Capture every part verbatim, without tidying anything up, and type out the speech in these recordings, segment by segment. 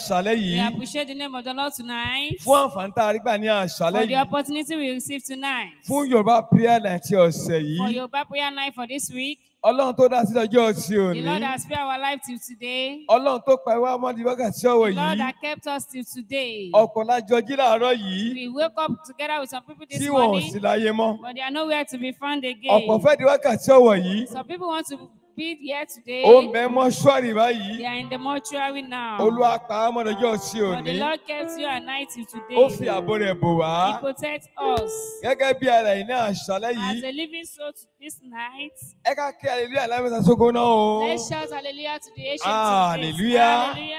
We appreciate the name of the Lord tonight Fún àǹfààní tá a rí gbà ní àṣálẹ́ for the yìí. opportunity we received tonight. Fún Yorùbá prayer night ti ọ̀sẹ̀ For yìí. Yoruba prayer night for this week. Ọlọ́run tó dá sí ọjọ́ ti The Lord òní. has spared our life till today. Ọlọ́run tó pa ìwà ọmọdé wákàtí ọ̀wọ̀ The Lord yìí. that kept us till today. Ọ̀pọ̀ lájọ jí láàárọ̀ yìí. We woke up together with some people this Tí wọn ò morning, sí láyé mọ́. but they are nowhere to be found Ọ̀pọ̀ again. fẹ́ di wákàtí ọ̀wọ̀ yìí. Some people want to be here today. Ó ń bẹ mọ́ṣúárì báyìí. They are in the mortuary now. Olúwa pa á mọ́ ọjọ́ ti But the òní. Lord kept you at night till Ó today. fi ààbò rẹ̀ bò He wá. protects us. Gẹ́gẹ́ bí ara yìí ní àṣálẹ́ As yìí. a living soul to this night, Ẹ ká kí hallelujah lámẹ́ta sógo náà o. let's shout hallelujah to the ancient Hallelujah. of days.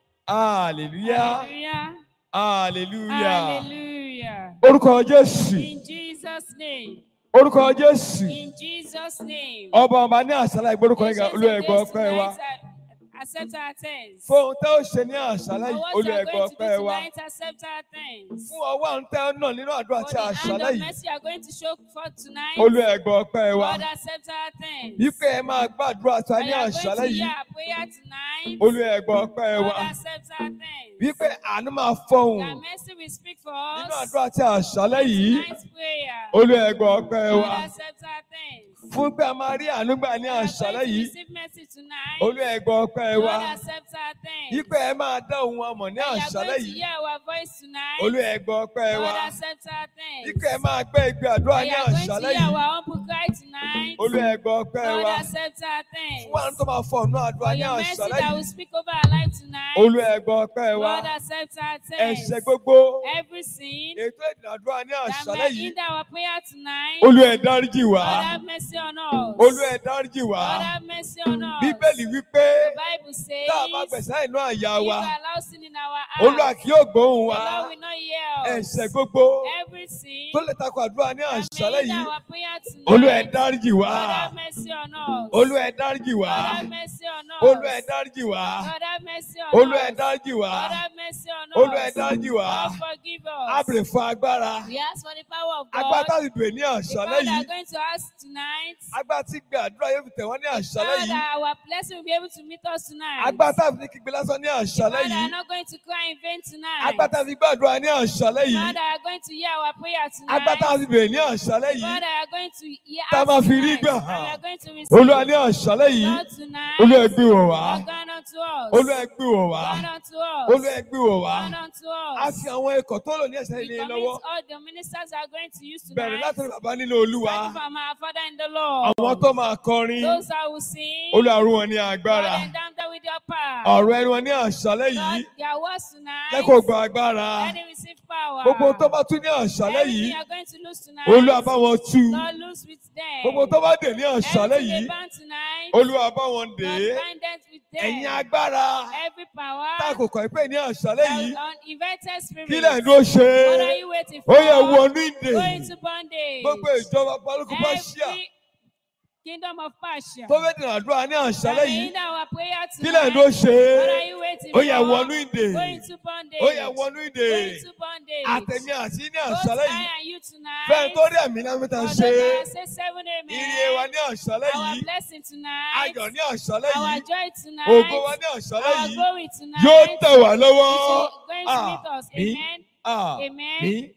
Hallelujah. Hallelujah. Hallelujah. Hallelujah. Orúkọ Jésù. In Jesus' name. Orúkọ Jésù. In Jesus' name. Ọba ọba ní àṣálẹ́ ìgbórúkọ Ancient ìgbà of olú ẹ̀gbọ́ days ọpẹ́ wa. tonight, accept our thanks. Fún ohun tẹ́ ó ṣe ní àṣálẹ́ For yìí what olú you are ẹ̀gbọ́ going to do ọpẹ́ wa. tonight, accept our thanks. Fún ọwọ́ àwọn tẹ́ ó nà nínú àdúrà For tí the hand àṣálẹ́ of yìí mercy you are going to show forth tonight, olú ẹ̀gbọ́ ọpẹ́ wa. Lord, accept our thanks. Wípé ẹ máa gbàdúrà tí a And ní you are àṣálẹ́ going to yìí hear our prayer tonight, olú ẹ̀gbọ́ ọpẹ́ Lord, wa. accept our thanks. Wípé àánú máa fọhùn That mercy will speak for nínú us. àdúrà tí àṣálẹ́ yìí Tonight's prayer, olú ẹ̀gbọ́ ọpẹ́ Lord, wa. accept our thanks. Fún pé a máa rí àánú gbà ní We are going àṣálẹ́ to yìí receive mercy tonight. olú ẹ̀gbọ́ ọpẹ́ wa. Lord, accept our thanks. Wípé ẹ máa dá ohùn wa mọ̀ ní We are àṣálẹ́ going to yìí hear our voice tonight. olú ẹ̀gbọ́ ọpẹ́ wa. Lord, accept our thanks. Wípé ẹ máa gbé ìgbé àdúrà We ní are going to àṣálẹ́ hear yìí our humble cry tonight. olú ẹ̀gbọ́ ọpẹ́ Lord, wa. accept our thanks. Fún àánú tó máa fọ ọ̀nà àdúrà For ní your mercy àṣálẹ́ that yìí will speak over our life tonight. olú ẹ̀gbọ́ ọpẹ́ wa. Lord, accept our thanks. Ẹ̀ṣẹ̀ gbogbo Every sin ètò ìdàdúrà ní that àṣálẹ́ may yìí hinder our prayer tonight, olú ẹ̀ dáríjì wá. Lord, have mercy on us. olú ẹ̀ dáríjì wá. Lord, have mercy on us. Bíbélì wípé The Bible says, tá a bá gbẹ̀sẹ̀ inú àyà if we wa allow sin in our olúwa heart, kì yóò gbóhùn the wa. Lord will not hear us. Ẹ̀ṣẹ̀ gbogbo Every sin tó lè takò àdúrà ní that àṣálẹ́ may yìí hinder our prayer olú ẹ̀ tonight, dáríjì wá. Lord, have mercy on us. olú ẹ̀ dáríjì wá. Lord, have mercy on us. olú ẹ̀ dáríjì wá. Lord, have mercy on olú us. ẹ̀ dáríjì wá. Lord, have mercy on us. olú ẹ̀ dáríjì wá. Lord, forgive us. a bèrè fún agbára. We ask for the power of God. agbára tá a ti bèrè ní The àṣálẹ́ power that yìí are going to ask tonight. agbára tí gbé àdúrà yóò fi tẹ̀ wọ́n ní àṣálẹ́ Power yìí that our blessing will be able to meet us tonight. agbára tá a fi ní kígbe lásán ní The àṣálẹ́ power that yìí are not going to cry in vain tonight. agbára tá a fi gbàdúrà ní àṣálẹ́ The yìí power that are going to hear our prayer tonight. agbára tá a fi bèrè ní àṣálẹ́ The yìí power that are going to hear tá a us máa fi rí tonight. gbà And hàn. we are going to receive. olúwa ní àṣálẹ́ yìí Lord, tonight. olúwa ẹ gbé wọ̀ wá Lord, God unto us. olúwa ẹ gbé wọ̀ wá God unto us. olúwa ẹ gbé wọ̀ wá God unto a us. fi àwọn ikọ̀ tó lò ní ẹ̀sẹ̀ We ilé commit lọ́wọ́ all the ministers are going to use bẹ̀rẹ̀ tonight. láti bàbá nínú olúwa Starting from our Father in the Lord. àwọn tó máa kọrin Those that will sing. olúwa rú wọn ní agbára Lord, endow them with your power. ọ̀rọ̀ ẹnu wọn ní àṣálẹ́ yìí Lord, their words tonight. jẹ́ kó gba agbára Let them receive power. gbogbo tó bá tún ní àṣálẹ́ Everything yìí you are going to lose tonight. olúwa bá wọn tú Lord, lose with them. gbogbo tó bá dè ní àṣálẹ́ Everything yìí they bound tonight. olúwa bá wọn dè Lord, é bind them with them. ẹ̀yin agbára Every power. tá a kò kọ̀ pé ní àṣálẹ́ yìí that uninvited spirit. kí lẹ̀ ló ṣe What are é you waiting ó for? yẹ wọnú ìdè Go into bondage. gbogbo ìjọba balùkù bá ṣíà Every kingdom of Persia. tó fẹ́ dènà àdúrà ní àṣálẹ́ yìí Hinder our prayer kí lẹ̀ tonight. ló ṣe What are é you waiting ó for? yẹ wọnú ìdè Go into bondage. ó yẹ wọnú ìdè Go into bondage. àtẹ̀mí àti ní Both àṣálẹ́ I yìí and you tonight. fẹ́ẹ̀ tó rí àmì náà mẹ́ta For ṣe those é that say seven amen. ire wa ní àṣálẹ́ Our yìí blessing tonight. ayọ̀ ní àṣálẹ́ Our yìí joy tonight. ògo wa ní àṣálẹ́ Our yìí glory tonight. yóò tẹ̀ wá lọ́wọ́ It is going to meet us. Amen. àmín Amen.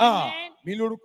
àmín lórúkọ.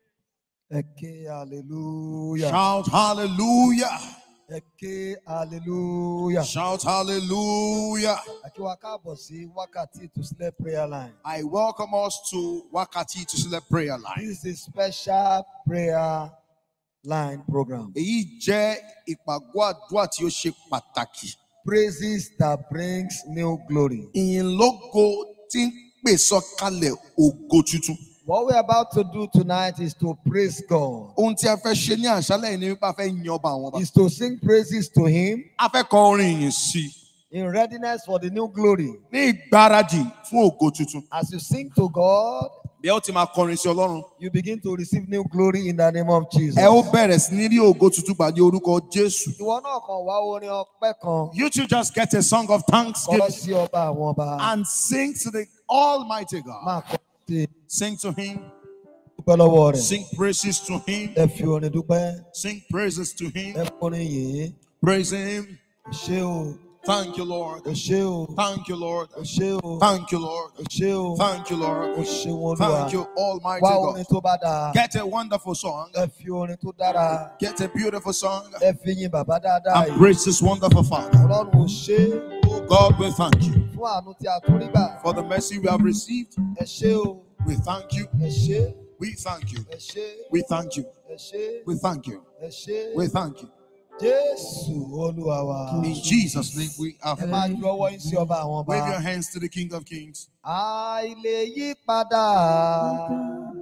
Ẹ ké hallelujah. Shout hallelujah. Ẹ ké hallelujah. Shout hallelujah. Ẹ kí wa káàbọ̀ sí Wákàtí Ìtúsílẹ̀ prayer line. I welcome us to Wakati to Select Prayer Line. This is a special prayer line program. Èyí jẹ́ ìpàgọ́ àdúrà tí ó ṣe pàtàkì. Praises that brings new glory. Ìyìn lógo tí ń pè sọ̀kalẹ̀ ògo tuntun. What we're about to do tonight is to praise God. Ohun tí a fẹ́ ṣe ní àṣálẹ̀ yìí ni wípé a fẹ́ yan ọba àwọn ọba. Is to sing praises to Him A fẹ́ kọ orin ìyìn sí i. in readiness for the new glory. Ní ìgbáradì fún ògo tuntun. As you sing to God, Bí ẹ ó ti máa kọrin sí Ọlọ́run. you begin to receive new glory in the name of Jesus. Ẹ ó bẹ̀rẹ̀ sí ní rí ògo tuntun gbà ní orúkọ Jésù. Ìwọ náà kàn wá orin ọpẹ́ kan. You two just get a song of Kọ́ thanksgiving sí ọba àwọn ọba. and sing to the Almighty God. Máa kọ́ sí Sing to Him. dúpẹ́ lọ́wọ́ rẹ̀. Sing praises to Him. Ẹ fi orin dúpẹ́. Sing praises to Him. Ẹ forin yìí. Praise Him. Ṣé o? Thank you, Lord. O ṣé o. Thank you, Lord. O ṣé o. Thank you, Lord. O ṣé o. Thank you, Lord. O ṣé wọn Olúwa. Thank you, Almighty Wá God. orin tó bá dáa. Get a wonderful song. Ẹ fi orin tó dára. Get a beautiful song. Ẹ fi yin bàbá dáadáa And yìí. praise this wonderful Father. Ọlọ́run ò ṣé Oh God, we thank you fún àánú tí a tún rí gbà. for the mercy we have received. Ẹ ṣé o. We thank you. Ẹ ṣé. We thank you. Ẹ ṣé. We thank you. Ẹ ṣé. We thank you. Ẹ ṣé. We thank you. Jésù Olúwa wa. In Jesus' name we have. Ẹ máa ju ọwọ́ yín sí ọba àwọn ọba. Wave your hands to the King of Kings. Àìlè yí padà.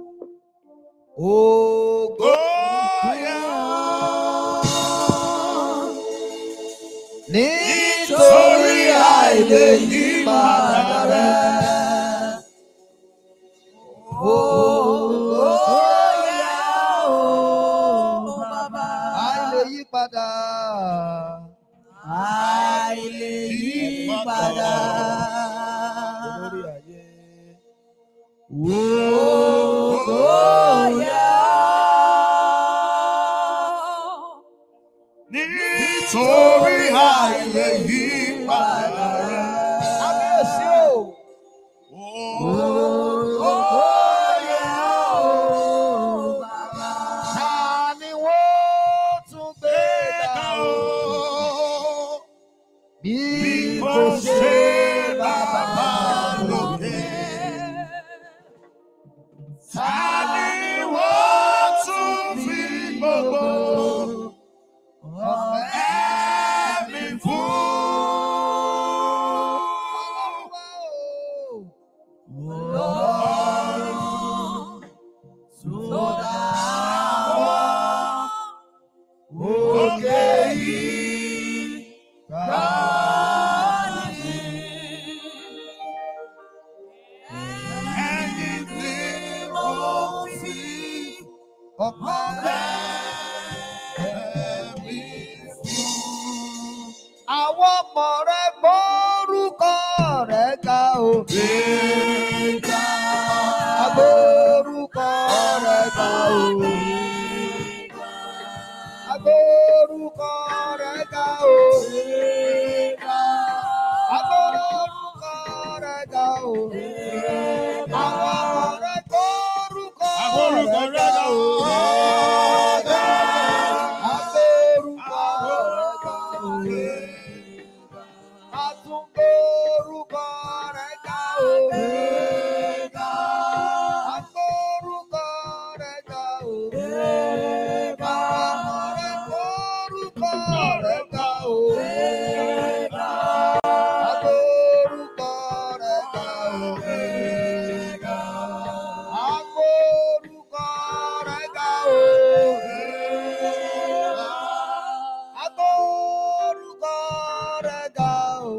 Ògo nítorí àìlè yí padà rẹ̀. Ògo yá o bàbá. Àìlè yí padà. Àìlè yí padà. Olórí ayé. Ògo yá. Nítorí àìlè yí padà rẹ̀. Kábíyèsí o. Ògo yá o bàbá. Ta ni wọ́n tún gbé ga o? Bí kò ṣe bàbá lókè. Ta ni wọ́n tún fi gbogbo ọpẹ́ mi fún? Ọlọ́run tó dá wa òkè yìí gbà ní. Ẹ̀yin ni mo fi ọpẹ́ mi fún. Àwọn ọmọ rẹ gbórúkọ rẹ ga o. Gbéga. Agbórúkọ rẹ ga o. Agbórúkọ rẹ ga o. Agbórúkọ rẹ ga o. Àwọn ọmọ rẹ gbórúkọ rẹ ga o. Agbórúkọ rẹ ga o. Agbórúkọ rẹ ga o. Agbórúkọ rẹ ga o. Agbórúkọ rẹ ga o. Agbórúkọ rẹ ga o. Agbórúkọ rẹ ga o. Agbórúkọ rẹ ga o.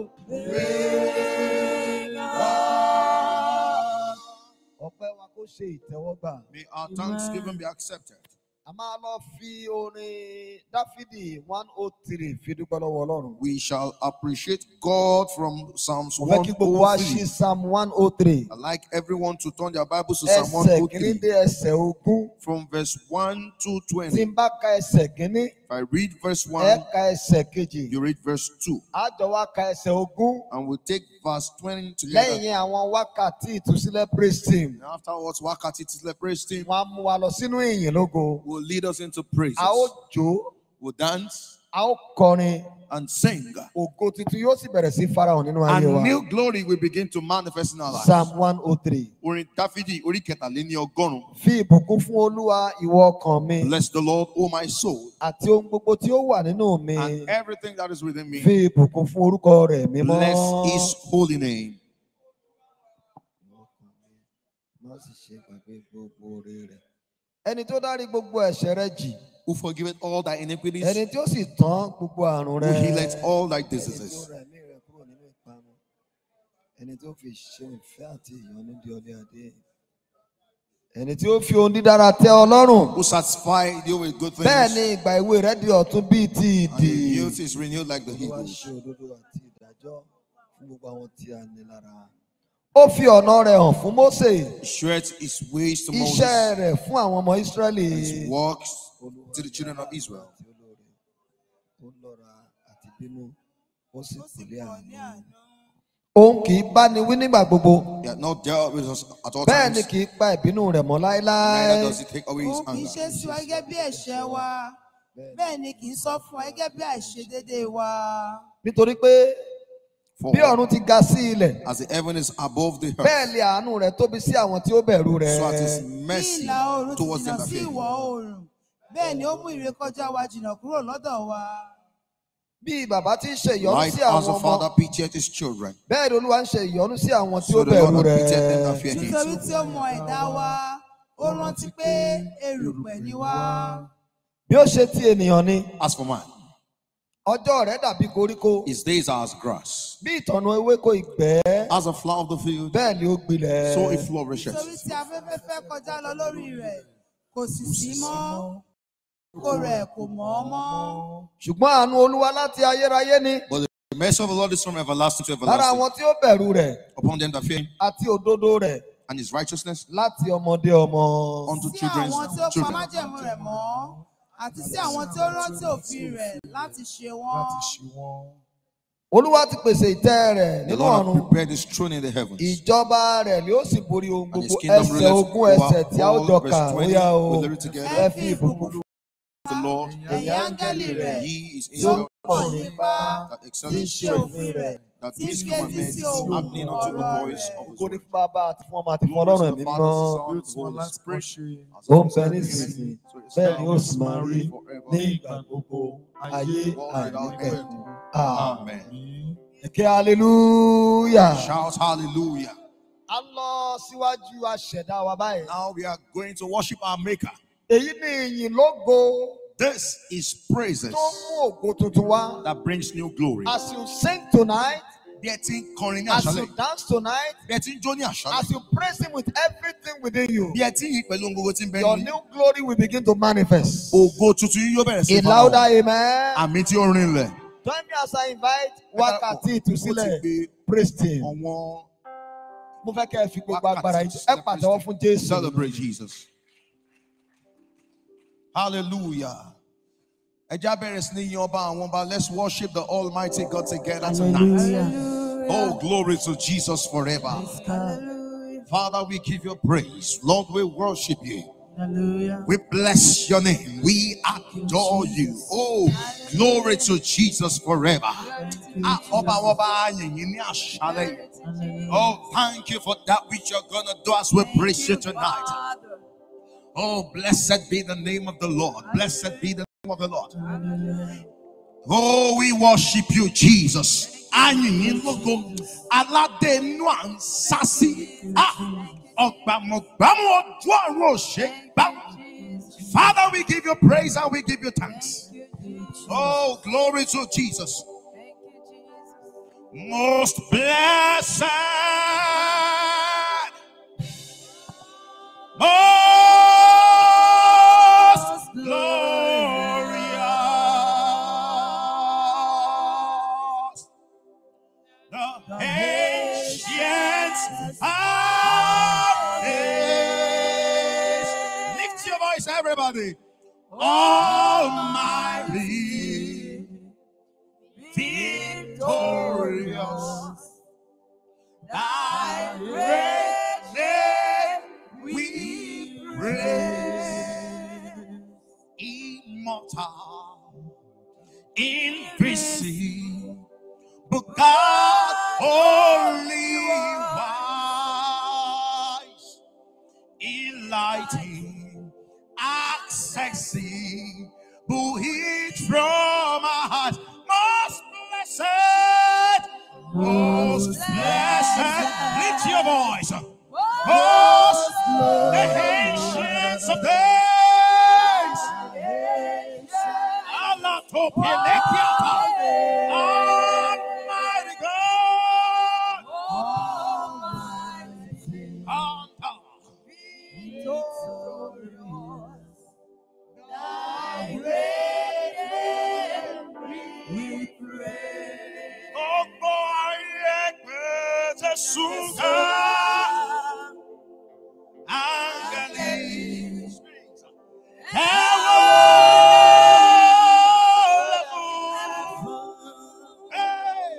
Ọpẹ́ wa kó ṣe ìtẹ́wọ́gbà. May our thanksgiving be accepted. A máa lọ fi orin Dáfídì one oh three fi dúpẹ́ lọ́wọ́ Ọlọ́run. We shall appreciate God from Psalms Mo fẹ́ one kí gbogbo wa oh ṣí three. Psalm one oh three. I'd like everyone to turn their Bibles to Psalm one Ẹsẹ̀ oh kìíní three. dé ẹsẹ̀ ogún. From verse one to Tí twenty. n bá ka ẹsẹ̀ kìíní, If I read verse ẹ one, ka ẹsẹ̀ kejì. you read verse two. A jọ wá ka ẹsẹ̀ ogún. And we'll take verse twenty Lẹ́yìn together. yẹn àwọn wákàtí ìtúsílẹ̀ praise team. And afterwards, Wakati Tisle praise team Wọ́n á mú wa lọ sínú ìyìn lógo. will lead us into praise. A ó jó, We'll dance a ó kọrin. and sing. Ògo tuntun yóò sì bẹ̀rẹ̀ sí farahàn nínú ayé wa. And new glory will begin to manifest in our lives. Psalm one oh three. Orin Dáfídì orí kẹtàléní ọgọ́rùn-ún. Fi ìbùkún fún Olúwa ìwọ ọkàn mi. Bless the Lord, O my soul, Àti ohun gbogbo tí ó wà nínú mi. and everything that is within me. Fi ìbùkún fún orúkọ rẹ̀ mímọ́. Bless his holy name. Má sì ṣe gbàgbé gbogbo oore rẹ̀. Ẹni tó dárí gbogbo ẹ̀ṣẹ̀ rẹ jì. Who forgiveth all thy iniquities, Ẹni tí ó sì tán gbogbo àrùn who rẹ. healeth all thy Ẹni tí ó diseases. rẹ̀ mí rẹ̀ kúrò nínú ìparun. Ẹni tó fi ṣe ìfẹ́ àti ìyọ́nú di ọlé adé. Ẹni tí ó fi ohun dídára tẹ́ ọ lọ́rùn. Who satisfy you with good Bẹ́ẹ̀ ni things, ìgbà ìwé rẹ̀ di ọ̀tun bíi ti and ìdì. your youth is renewed like the Olúwa eagles. ṣe òdodo àti ìdájọ́ fún gbogbo àwọn tí a ní lára. Ó fi ọ̀nà rẹ̀ hàn fún Mósè. Stretch his ways to Moses, Iṣẹ́ rẹ̀ fún àwọn ọmọ Ísírẹ́lì. his works to the children of Israel. Ó lọ́ra àti bínú. Ó ó sì ó sì pèlè pọ̀ ní àánú. àánú. Òun kì í bá ni wí nígbà gbogbo. He has not dealt with us at all Bẹ́ẹ̀ ni times. kì í pa ìbínú rẹ̀ mọ́ láéláé. Neither does he take away his Òun kì í anger. ṣe sí wa gẹ́gẹ́ bí ẹ̀ṣẹ̀ wa. Bẹ́ẹ̀ ni kì í sọ fún wa gẹ́gẹ́ bí àìṣedéédéé wa. Nítorí pé For bí ọ̀run ti ga sí ilẹ̀, as the heaven is above the bẹ́ẹ̀ earth, ni àánú rẹ̀ tóbi sí àwọn tí ó bẹ̀rù rẹ̀. so at his Bí mercy ìlà oòrùn ti towards them jìnnà that sí fear him. ìwọ̀ oòrùn. Bẹ́ẹ̀ ni ó mú ìrékọjá wa jìnnà kúrò lọ́dọ̀ wa. Bí bàbá ti ń ṣe ìyọ́nú Like sí as àwọn the Father ọmọ, pitieth his children, bẹ́ẹ̀ ni Olúwa ń ṣe ìyọ́nú sí àwọn tí ó so the bẹ̀rù Lord hath pitieth them rẹ̀. that fear him. Nítorí tí ó mọ ẹ̀dá wa, ó rántí pé erùpẹ̀ ni wá. Bí ó ṣe ti ènìyàn ni, As for man, ọjọ́ rẹ̀ dàbí koríko, his days are as grass. bí ìtànná ewéko ìgbẹ́, As a flower of the field, bẹ́ẹ̀ ni ó gbilẹ̀. so it flourisheth. Nítorí tí afẹ́fẹ́ fẹ́ kọjá lọ lórí rẹ̀, kò sì sí mọ́. Kò rẹ̀ kò mọ́ mọ́. Ṣùgbọ́n àánú Olúwa láti ayérayé ni But the mercy of the Lord is from everlasting to lára everlasting àwọn tí ó bẹ̀rù rẹ̀ upon them that fear him, àti òdodo rẹ̀ and his righteousness láti ọmọdé ọmọ. unto Sí children's àwọn tí ó pa children. májẹ̀mú rẹ̀ mọ́, àti sí àwọn tí ó rántí òfin rẹ̀ láti ṣe wọ́n. Olúwa ti pèsè ìtẹ́ rẹ̀ The nínú Lord ọ̀run. hath prepared his throne in the heavens, Ìjọba rẹ̀ ni ó sì borí ohun and his gbogbo. kingdom Ẹsẹ̀ ruleth ogún ẹsẹ̀ tí a ó over all. jọ Verse kà ó twenty, yá o. we live it together. Ẹ fi ìbùkún fún The Lord, Ẹ̀yin áńgẹ́lì rẹ̀ he is tí ó Israel, pọ̀ nípa that tí ń excelleth ṣe òfin rẹ̀, that tí ń these fetí commandments sí ohùn happening unto the ọ̀rọ̀ voice rẹ̀. of his ògo ní word. fún Bàbá àti fún Ọmọ àti fún Glory Ọlọ́run to ẹ̀mí the Father, mímọ́. Son, and the Holy Spirit, as Ó ń it bẹ was in the nísinsìnyí, beginning, so it's bẹ́ẹ̀ ni now, ó sì máa rí forever. ní ìgbà gbogbo ayé World without àìnípẹ̀kun. end. Àmín. Amen. Ẹ̀kẹ́ hallelujah. Shout hallelujah. A lọ síwájú aṣẹ̀dá wa báyìí. Now we are going to worship our Maker. Èyí ni ìyìn lógo This is praises tó mú ògo tuntun wá. that brings new glory. As you sing tonight, Bí ẹ ti ń kọrin ní as you àṣálẹ̀, dance tonight, bí ẹ ti ń jó ní àṣálẹ̀, as you praise him with everything within you, bí ẹ ti ń yìn pẹ̀lú ohun gbogbo tí ń bẹ your nínú yín, new glory will begin to manifest. ògo tuntun yín yóò bẹ̀rẹ̀ sí In fara louder hàn. amen. Àmì tí ó rinlẹ̀. Join me as I invite wákàtí Ó ti ìtúsílẹ̀ gbé praise team. ọ̀wọ́n Mo fẹ́ kẹ́ ẹ fi gbogbo agbára yín ẹ pàtẹ́wọ́ fún Jésù. celebrate Jesus. Hallelujah. Ẹ já bẹ̀rẹ̀ sí ní yin ọba àwọn ọba. Let's worship the Almighty God together tonight. Oh, glory to Jesus forever. Father, we give you praise. Lord, we worship you. We bless your name. We adore you. Oh, glory to Jesus forever. Ah, ọba àwọn ọba, yìnyín ní àṣálẹ́ yìí. Oh, thank you for that which you're going to do as we praise you tonight. Oh, blessed be the name of the Lord. Blessed be the name of the Lord. Oh, we worship you, Jesus. Ayìnyín lógo, aládé inú à ń sá sí. Ah, ọ̀gbàmọ̀gbàmù ojú ọ̀run ò ṣe gbàmù. Father, we give you praise and we give you thanks. Oh, glory to Jesus. Most blessed, most glorious, the ancients of days. Lift your voice, everybody. Almighty, victorious, thy great name we praise. Immortal, invisible God, only wise, enlightening, accessible, hid from our heart. Most blessed, most blessed. Lift your voice. Most the ancients of days. Allah to Pelekiata. Almighty God. Anta. Gbogbo ayé gbé Jésù ga. Áńgẹ́lì ẹ wólẹ̀ fún. Hey!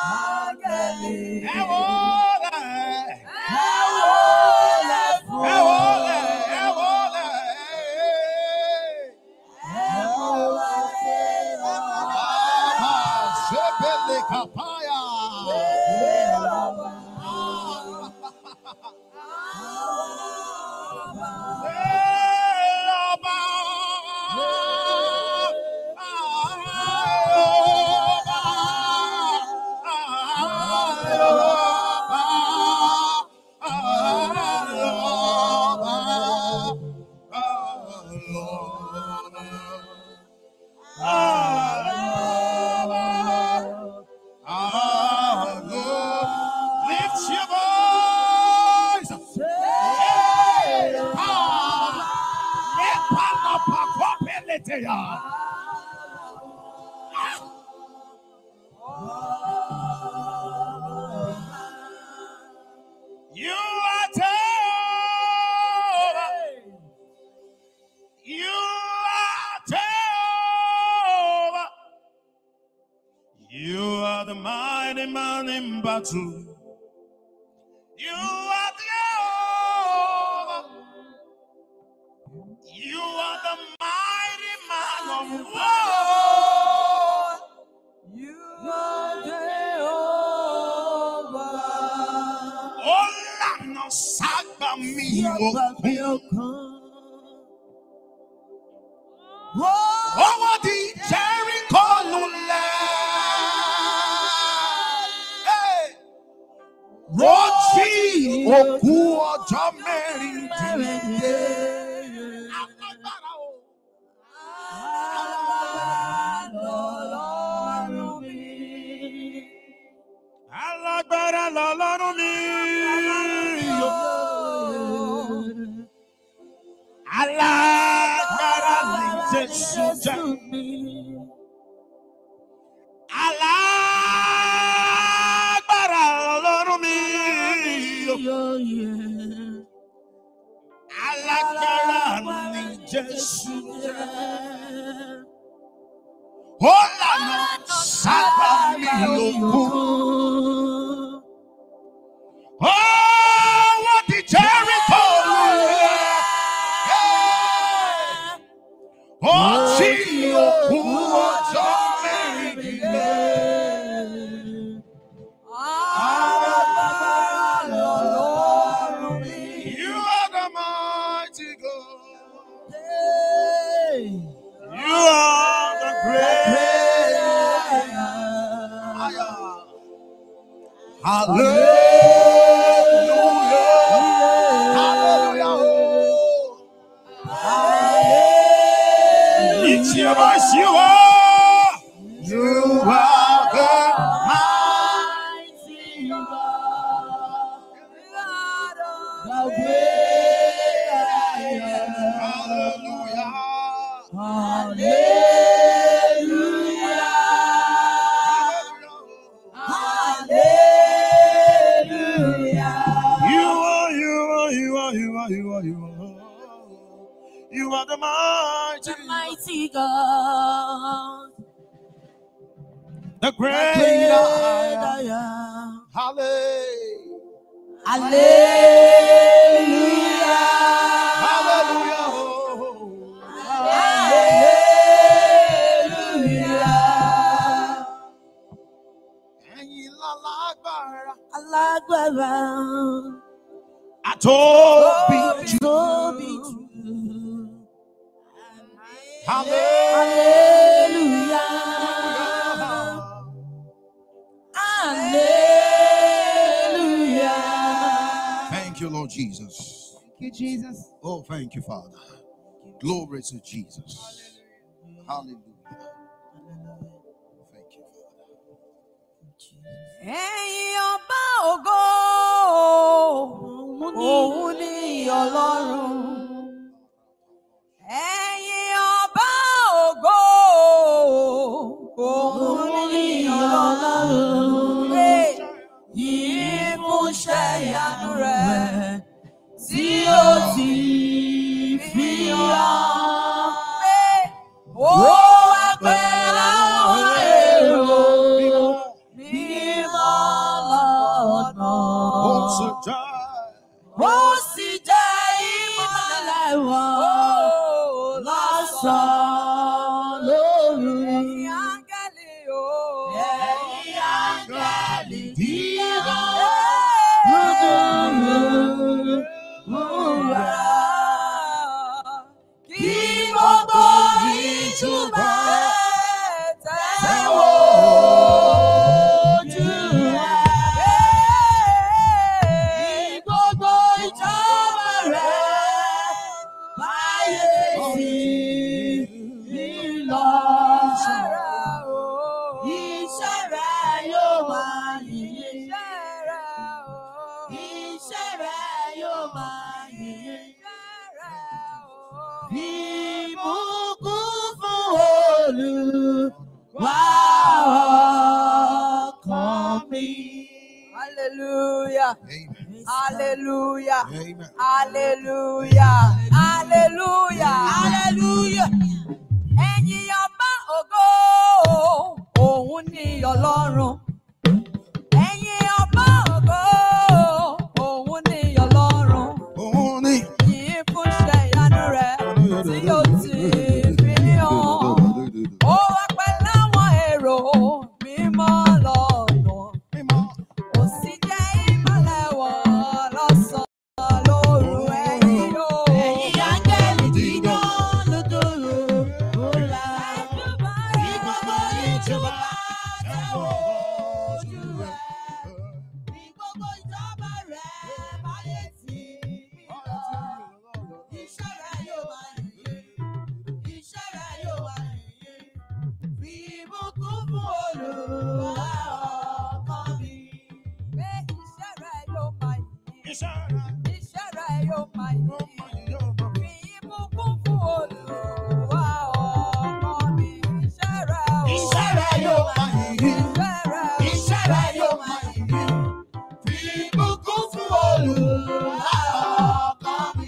áńgẹ́lì. Ẹ wólẹ̀. Ẹ wólẹ̀ fún. Ẹ wólẹ̀. Ẹ wólẹ̀. Ẹ wólẹ̀ fún. Baba Sebele Kapaya. Lift your voice. You are Jehovah. You are Jehovah. You are the mighty man in battle. You are Jehovah. You are the mighty man of war. You are Jehovah. Ola no sagba mi okun. Over the Jericho lulẹ̀. Hey. Rọ́jí òkú ọjọ́ mẹ́rin dìde. Alágbára o. Alágbára lọ́lọ́run mi. Alágbára ni Jésù jẹ́. Alágbára lọ́lọ́run mi. Alágbára ni Jésù jẹ́. Ó lànà sábà mi lókun. Oh, what the Jericho! Yeah. Oh, see, oh, ọjọ́ mẹ́rin dìde. You are the mighty God. You are the great. Hallelujah. Hallelujah. It's your voice, you are. You are the mighty God. The great I am. Hallelujah. Hallelujah. Hallelujah. You are, you are, you are, you are, you are, you are. You are the mighty, The mighty God. the great I am. Hallelujah. Hallelujah. Hallelujah. Hallelujah. Ẹ̀yin lálágbára. Alágbára. Àtóbi jù. Tóbi jù. Hallelujah. Hallelujah. Thank you, Lord Jesus. Thank you, Jesus. Oh, thank you, Father. Glory to Jesus. Hallelujah. Thank you, Father. Ẹ̀yin ọba ògo, òun ni Ọlọ́run. Ẹ̀yin ọba ògo, òun ni Ọlọ́run. Yìí fún iṣẹ́ ìyanu rẹ̀ tí ó ti fi hàn. Ó wá pẹ́ àwọn èrò mímọ́ Hallelujah. Amen. Hallelujah. Amen. Hallelujah. Hallelujah. Hallelujah. Ẹ̀yin ọba ògo, òun ni Ọlọ́run. Ẹ̀yin ọba ògo, òun ni Ọlọ́run. Òun ni. Yìí fún iṣẹ́ ìyanu rẹ̀ tí ó ti fi hàn. Ó wá pẹ̀lú àwọn èrò mímọ́ lọ́nà. Ó sì jẹ́ ìmọ́lẹ̀ wọn lọ́sàn-án lóru. Ẹ̀yin o. Ẹ̀yin áńgẹ́lì dídán lódòrò ọ̀la. Kí gbogbo ìjọba tẹ̀wọ̀ ojú rẹ̀. Kí gbogbo ìjọba rẹ̀ báyé tì í lọ. Iṣẹ́ rẹ̀ yóò máa yìn. Iṣẹ́ rẹ̀ yóò máa yìn. Fi ìbùkún fún Olúwa ọkàn mi. Pé iṣẹ́ rẹ̀ yóò máa yìn. Iṣẹ́ rẹ̀ yóò máa yìn. Fi ìbùkún fún Olúwa ọkàn mi. Iṣẹ́ rẹ̀ o. Iṣẹ́ rẹ̀ yóò máa yìn. Iṣẹ́ rẹ̀ yóò máa yìn. Fi ìbùkún fún Olúwa ọkàn mi.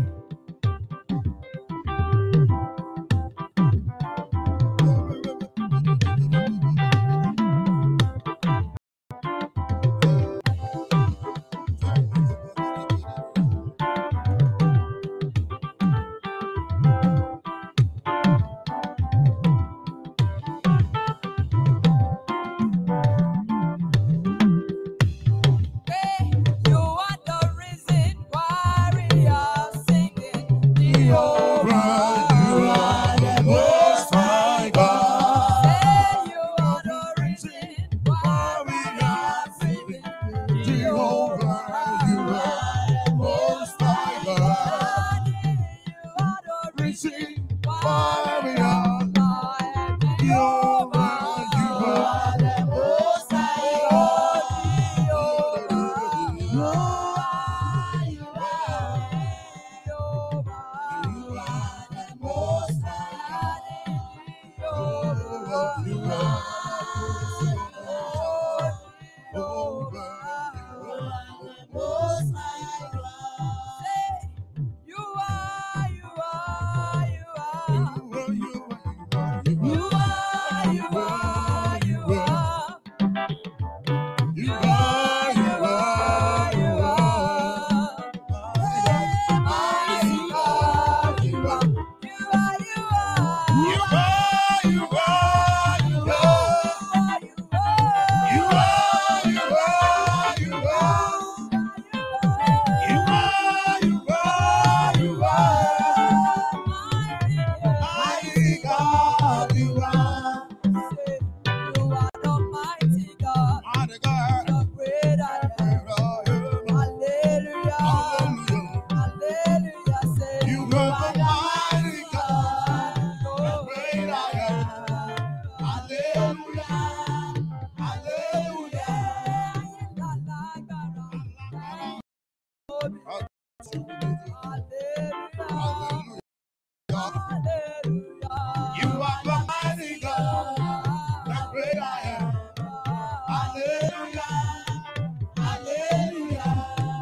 You are the reason why we are singing. Jehovah, you are the most high God. Say you are the reason why we are singing. Jehovah, you are the most high God. You are the reason why we are Jehovah, you are the most high God. Jehovah, you are, you are, Jehovah, you are the most high. Jehovah, you are, Jehovah, you are the most high God. Say, you are, you are, you are. You are, you are, you are. You are, you are, you are. Mighty God, you are. You are, you are. You are, you are, you are. You are, you are, you are. You are, you are, you are. Mighty God, you are. You are the mighty God. Mighty God. The great I am. Hallelujah. Hallelujah. Say, You are the mighty God. Oh, Great I am. Hallelujah. Hallelujah. Hallelujah. God. Hallelujah. You are the mighty God. The great I am. Hallelujah. Hallelujah.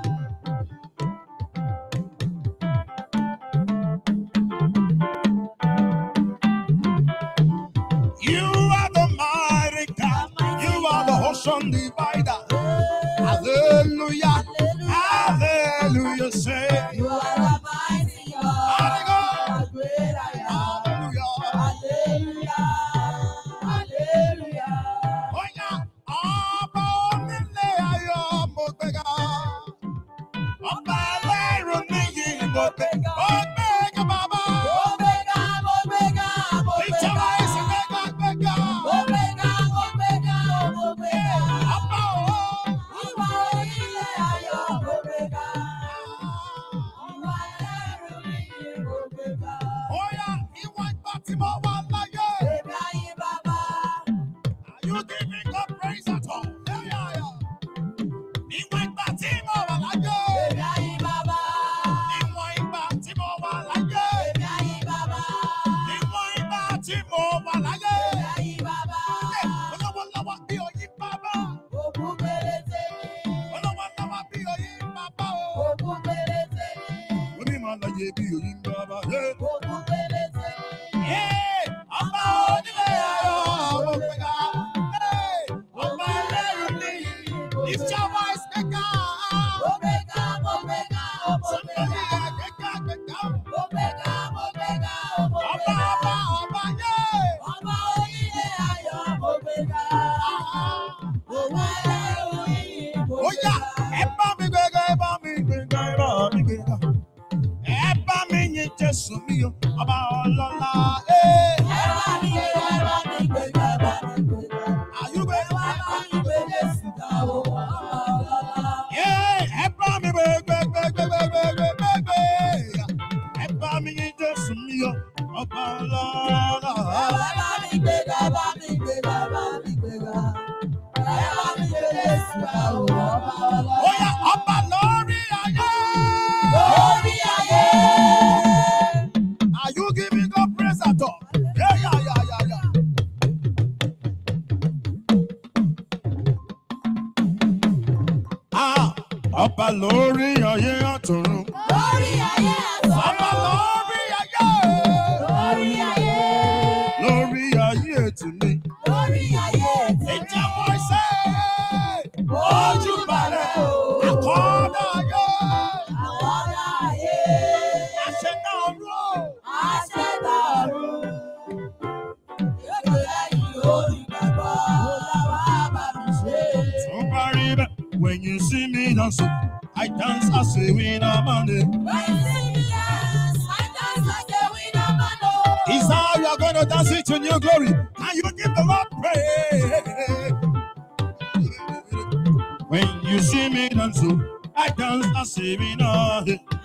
You are the mighty God. You are the ocean divider. Hallelujah. Hallelujah. Say. You are the mighty God. Mighty God. The great I am. Hallelujah. Hallelujah. Hallelujah. Oh yeah. Ọba onílé ayọ̀ mo gbéga. Ọba ẹlẹ́rù níyì mo gbéga. Ó gbéga bàbá. Omega, Omega, Ìjọba Omega. ìsìn gbéga gbéga. Omega, Omega, Omega. Ọba o. Ìwà onílé ayọ̀ Omega. Ọba ẹlẹ́rù níyì Omega. Ó yá ìwọ ìgbà tí mo wà láyé. Èmi ayé bàbá. Are you giving God praise at all? Yeah, yeah, yeah. Ìwọ ìgbà tí mo wà láyé. Èmi ayé bàbá. Ìwọ ìgbà tí mo wà láyé. Èmi ayé bàbá. Ìwọ ìgbà tí mo wà láyé. Èmi ayé bàbá. Olówó lọ́wọ́ bí oyin bàbá. Òkú péréte ni. Olówó lọ́wọ́ Oya ọba lórí ayé. Are you giving God praise at all? Yeah, yeah, yeah, yeah, yeah. Ah, ọba lórí ayé àtọ̀run. Ọba lórí ayé. Lórí ayé tèmi. Ìjẹ́wọ́ iṣẹ́. Ojú balẹ̀. Àkọ́dá ayé. Àṣẹ̀dá ọ̀run. Somebody, when you see me dance, I dance as a winner man. Is how you are going to dance it to new glory. Can you give the Lord praise? When you see me dance, I dance as a winner.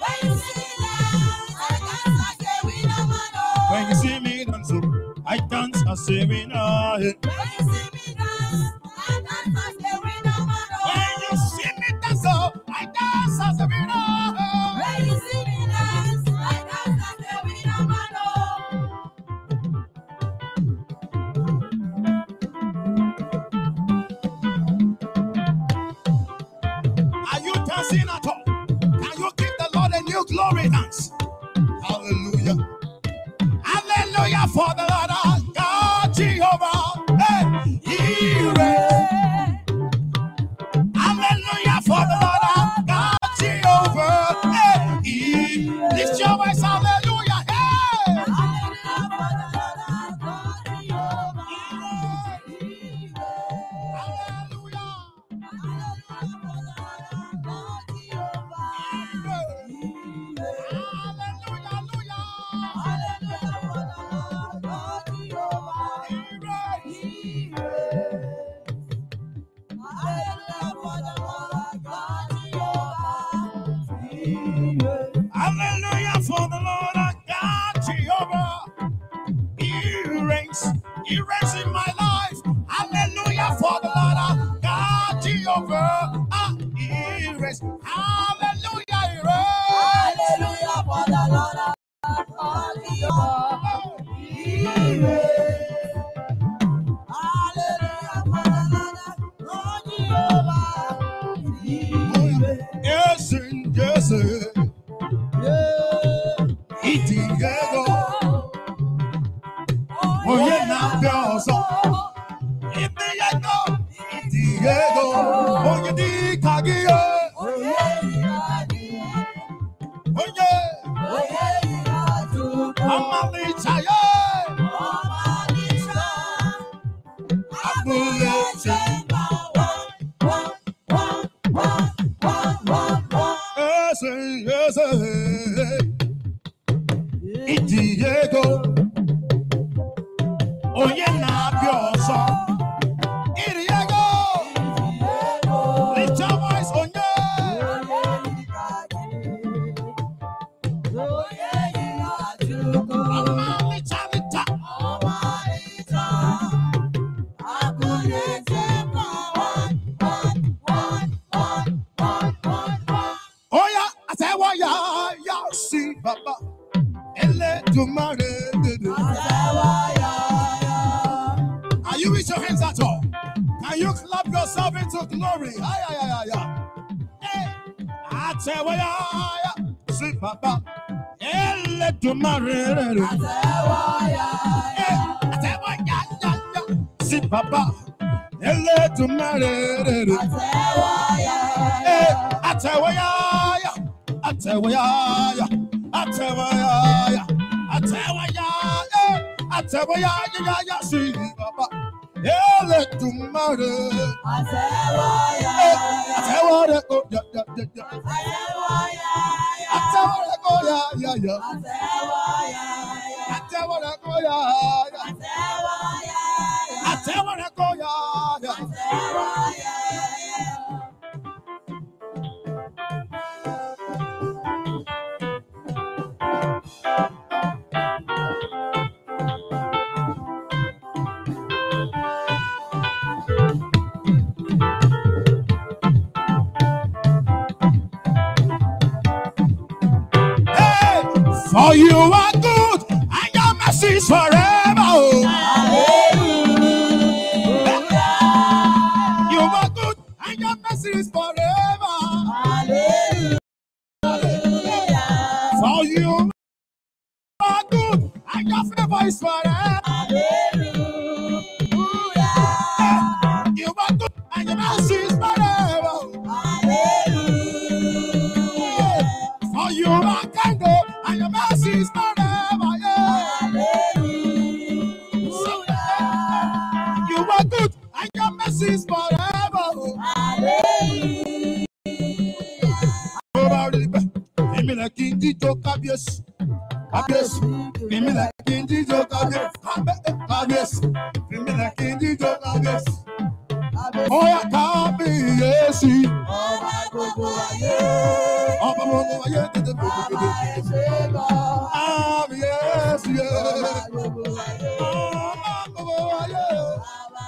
When you see me dance, I dance as a winner. When you see me dance, I dance as a winner. Are you dancing at all? Can you give the Lord a new glory dance? Hallelujah. Hallelujah for the Lord our God, Jehovah. Hey, He reigns. Hallelujah for the Lord our God, Jehovah. Hey, He lift your voice. Hallelujah. Hey. Hallelujah for the Lord our God, Jehovah. He reigns. He reigns in my life. Hallelujah for the Lord our God, Jehovah. Ah, He reigns. Hallelujah, He reigns. Hallelujah for the Lord our God, Jehovah. He reigns. Hallelujah for the Lord our God, Jehovah. He reigns. Yes, yes, Itiego, oye na pioso. Itiego, Itiego, oye di kagiye. Oye, Amalichaye, Abulete. Yes, yes, Itiego, oye na pioso. Itiego, lift your voice, oye. Amalicha, licha. Oya, asewa ya, ya si baba. Ele tomare. Are you with your hands at all? Can you clap yourself into glory? Ay, ay, ay, ay, ay. Hey, asewa ya, ya si baba. Ele tomare. Hey, asewa ya, ya, ya si baba. Ele tomare. Hey, asewa ya, ya. Asewa ya, ya. Atewaya, Atewaya, Atewaya, ya ya si baba. Ele tumare. Atewaya, Atewaya, oh ya ya ya ya. Atewaya, oh ya ya ya. Atewaya, oh ya ya. Atewaya, oh ya ya. For you are good and your mercy is forever. Oh. You are good and your mercy is forever. For you are good and your favor is forever. You are good and your mercy is forever. For you are kind and your mercy is forever. Yeah. You are good and your mercy is forever. Fimi like King Joe Cabias. Cabias. Fimi like King Joe Cabias. Cabias. Fimi like King Joe Cabias. Oh, yeah, Cabias. Oh, my God. Oh, my God. Ah, yes, yes. Oh, my God.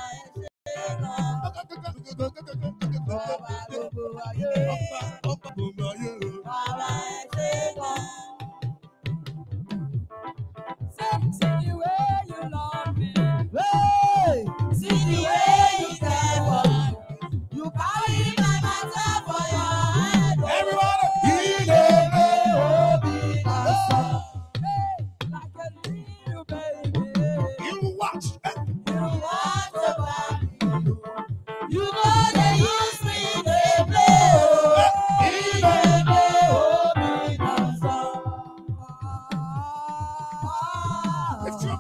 See the way you love me. Hey, see the way you care for me. You carry my matter for your head. Everybody, He gave me obedience. Hey, like a little baby. you watch. You watch over me. You know they use me, they play. He gave me obedience. Lift your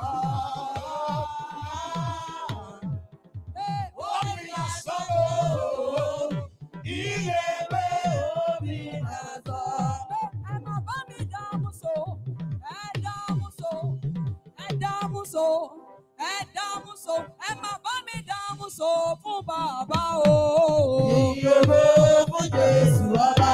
fún bàbá o. Ìyókò fún Jésù ọba.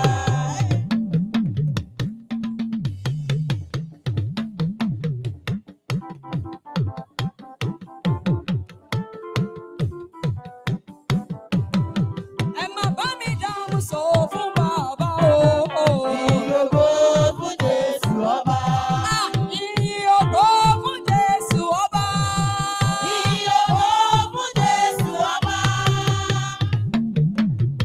Ẹ máa bá mi dáhùn sọ fún bàbá o. Ìyókò fún Jésù ọba. Ìyókò fún Jésù ọba. Ìyókò fún Jésù ọba.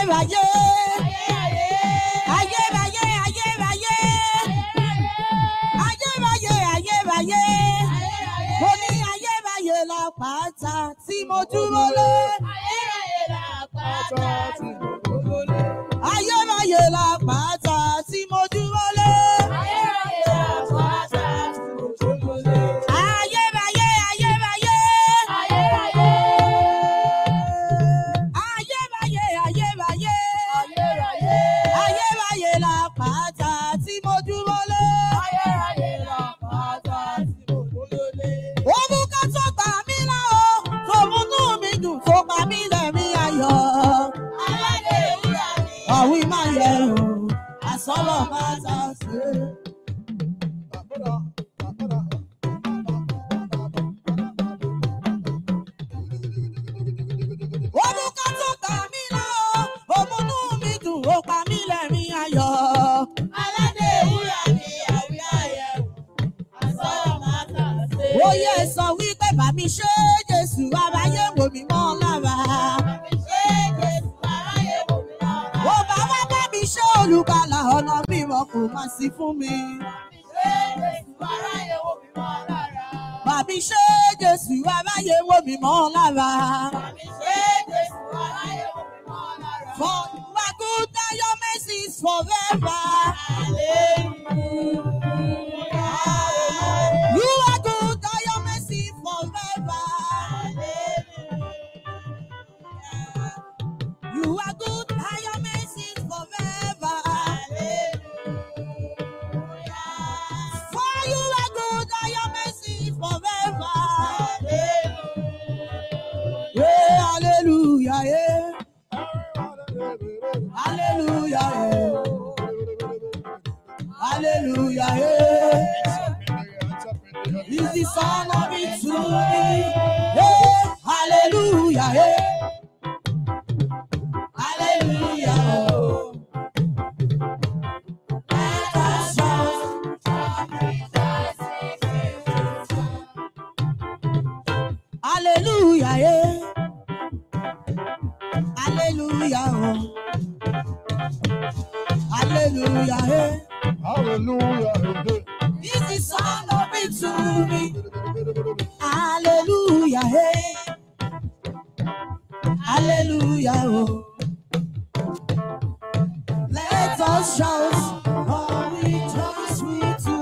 ayérayé. Ayérayé, ayérayé. Ayérayé, ayérayé. Mo ní ayérayé lápáta tí mo dúró lé. Ayérayé lápáta tí mo dúró lé. Ayérayé lápáta tí mo dúró lé. Ayérayé lápáta tí mo dúró lé. Ayérayé, ayérayé. Ayérayé. Ayérayé, ayérayé. Ayérayé. Ayérayé lápáta tí mo dúró lé. Ayérayé lápáta tí mo dúró lé. Òun ká tó gbà mí là ó, tó múnú mi dùn, tó pa mí lẹ́rìn ayọ̀. Aládé ìwúrà mi. Àwí máa yẹ o, àsọ̀rọ̀ máa ta sí. Òun ká tó gbà mí là ó, ó múnú mi dùn, ó pa mí lẹ́rìn ayọ̀. Aládé ìwúrà mi. Àwí àyẹ̀wò. Àsọ̀rọ̀ máa tà sí. Ó yẹ sọ wípé bá mi ṣe Jésù aráyé wò mí mọ́ lára. Ṣé Jésù aráyé wò mí lára? Ó bá wá bá mi ṣe olùgbàlà ọ̀nà mìíràn kò má sí fún mi. Ṣé Jésù aráyé wò mí mọ́ lára? Bá mi ṣe Jésù aráyé wò mí mọ́ lára. Ṣé Jésù aráyé wò mí mọ́ lára? For you are good and your mercy is forever. You are good and your mercy is forever. You are good and your mercy is forever. For you are good and your mercy is forever. Yeah, hallelujah, yeah. Hallelujah, yeah. Hallelujah, yeah. Is the son of it to me? Yeah, hallelujah, yeah. Hallelujah, oh. Let us shout. Hallelujah, yeah. Hallelujah, oh. Hallelujah, yeah. Hallelujah. Is the son of it to me? Hallelujah, hey. Hallelujah, oh. Let us shout, oh, rejoice with you.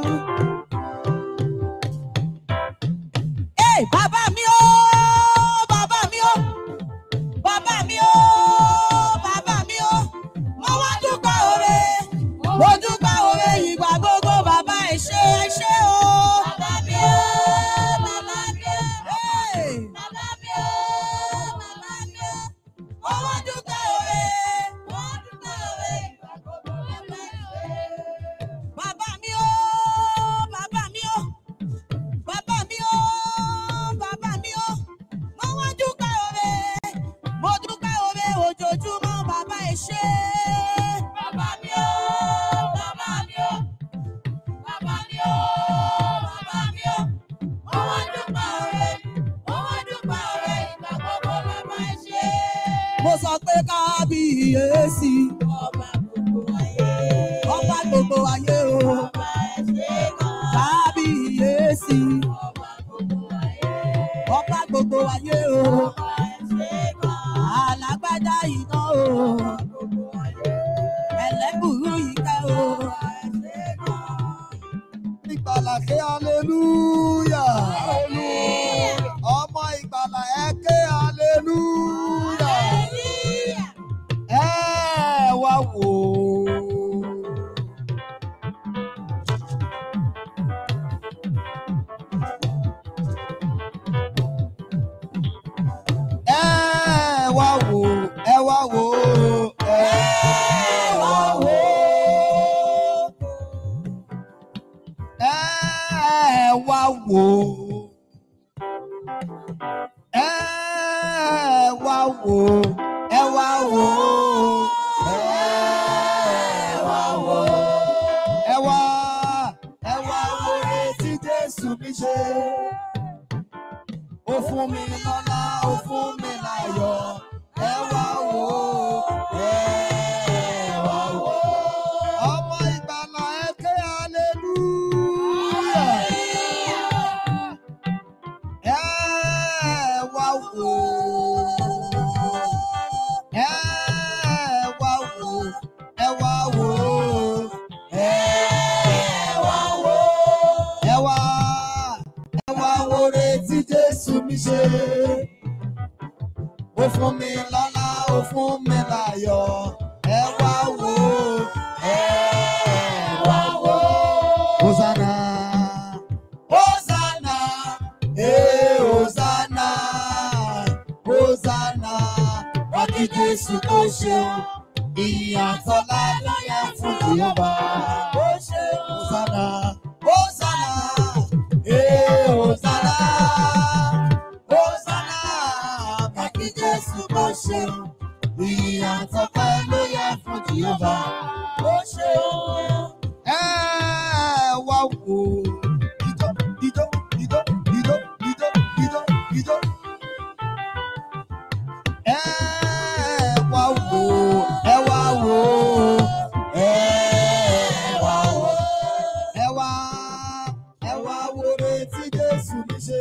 Hey, Baba mi oh, Baba mi oh, Baba mi oh, Baba mi oh. Mo wá dúpẹ́ oore, mo dúpẹ́ oore ìgbà gbogbo, Baba ẹ ṣé, ẹ ṣé o. Bàbá mi ó, bàbá mi ó, Hey. bàbá mi ó, bàbá mi ó. Mo wá dúpẹ́ oore. Wọ́n dúpẹ́ òwe ìgbà gbogbo bàbá ìwé. Bàbá mi ó, bàbá mi ó, bàbá mi ó, bàbá mi ó. Mo wá dúpẹ́ oore, mo dúpẹ́ oore ojoojúmọ́, bàbá ẹ ṣé. Bàbá mi ó, bàbá mi ó, bàbá mi ó, bàbá mi ó. Wọ́n dúpẹ́ òwe, wọ́n dúpẹ́ òwe ìgbà gbogbo bàbá ìṣe. Mo sọ pé kábíyèsí, Ọba gbogbo ayé, ọba gbogbo ayé o. ọba ẹ̀ṣẹ̀ kan. Kábíyèsí, Ọba gbogbo ayé, ọba gbogbo ayé o. ọba ẹ̀ṣẹ̀ kan. Alágbádá iná o. Gbogbo ayé, Ẹlẹ́bùrú ìkẹ́ o. ọba ẹ̀ṣẹ̀ kan. Ìgbàlà ké hallelujah. Ọmọ ìgbàlà ẹ ké hallelujah. Ẹ wá wò ó. Ẹ wá wò ó, ẹ wá wò ó, ẹ wá wò ó. Ẹ wá wò ó. Ẹ wá wò ó. Ẹ wá wò ó. Ẹ wá wò ó. Ẹ wá, ẹ wá wò etí Jésù mi ṣe. Ó fún mi lọ́lá, ó fún mi láyọ̀. Ẹ wá wò ó. Ẹ mi ṣe. Ó fún mi lọ́lá, ó fún mi láyọ̀. Ẹ wá wò ó, ẹ wá wò ó. Hosanna, Hosanna, eh Hosanna, Hosanna. Ọkì Jésù tó ṣeun, ìyàtọ̀ láyé fún Jèhófà. Ó ṣeun, Hosanna, Hosanna, eh Hosanna, Hosanna. Ọkì Jésù tó ṣeun, ìyàtọ̀ láyé fún Jèhófà. Ó ṣeun. Ẹ wá wò ó. Ijó, ijó, ijó, ijó, ijó, ijó, ijó. Ẹ wá wò ó, ẹ wá wò ó, ẹ wá wò ó. Ẹ wá, ẹ wá wò retí Jésù mi ṣe.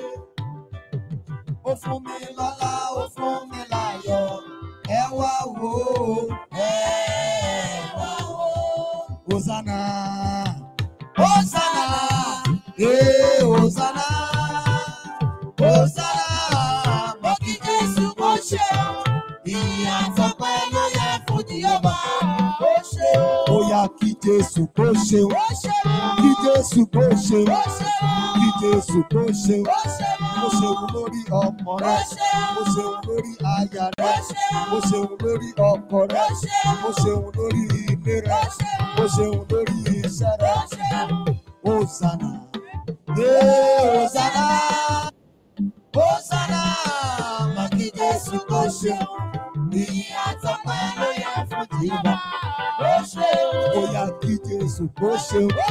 Ó fún mi lọ́lá, ó fún mi láyọ̀. Ẹ wá wò ó, ẹ wá wò ó. Hosanna, Hosanna, eh Hosanna, Hosanna. Ọkì Jésù kò ṣe o, ìyàtọ̀ pẹ̀lú yẹ fún Jèhófà. Ó ṣe o. Ó yá kí Jésù kò ṣe o, kí Jésù kò ṣe o, kí Jésù kò ṣe o. Ó ṣeun lórí ọmọ rẹ, ó ṣeun lórí aya rẹ, ó ṣeun lórí ọkọ rẹ, ó ṣeun lórí ilé rẹ, ó ṣeun lórí iṣẹ́ rẹ. Hosanna, eh Hosanna, Hosanna. Ọkì Jésù kò ṣe o, ìyàtọ̀ pẹ̀lú yẹ fún Jèhófà. Ó ṣeun. Ó yá kí Jésù kò ṣe o,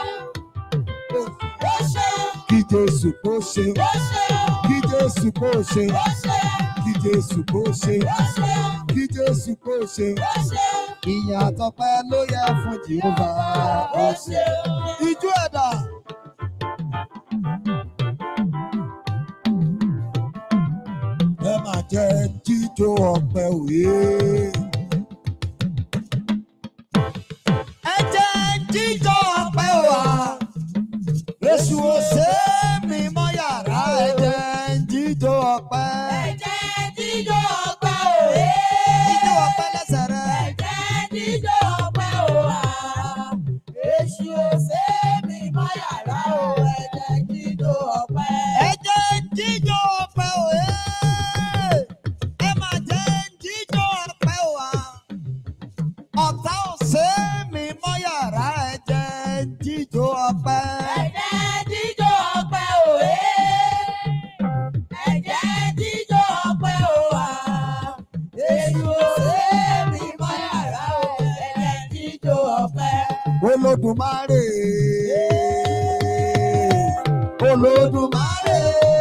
kí Jésù kò ṣe o, kí Jésù kò ṣe o, kí Jésù kò ṣe o, kí Jésù kò ṣe o. Ìyàtọ̀ pẹ̀lú yẹ fún Jèhófà. Ó ṣe o. Ijó ẹ̀dá. Ẹ máa jẹ́ jíjó ọpẹ́ òye. Ẹ jẹ́ jíjó ọpẹ́ òwà. Èṣù ò ṣe mí mọ́ yàrá. Ẹ jẹ́ jíjó ọpẹ́. Ẹ jẹ́ jíjó ọpẹ́ òye. Jíjó ọpẹ́ lẹ́sẹ̀ rẹ̀. Ẹ jẹ́ jíjó ọpẹ́ òwà. Èṣù ò ṣe mí mọ́ yàrá o. Ẹ jẹ́ jíjó ọpẹ́. Ẹ jẹ́ jíjó ọpẹ́ òye. Ẹ máa jẹ́ jíjó ọpẹ́ òwà. Ọ̀tá ò ṣe mí mọ́ yàrá. Ẹ jẹ́ jíjó ọpẹ́. Ẹ jẹ́ jíjó ọpẹ́ òye. Ẹ jẹ́ jíjó ọpẹ́ òwà. Èṣù ò ṣe mí mọ́ yàrá o. Ẹ jẹ́ jíjó ọpẹ́. Olódùmarè, Olódùmarè,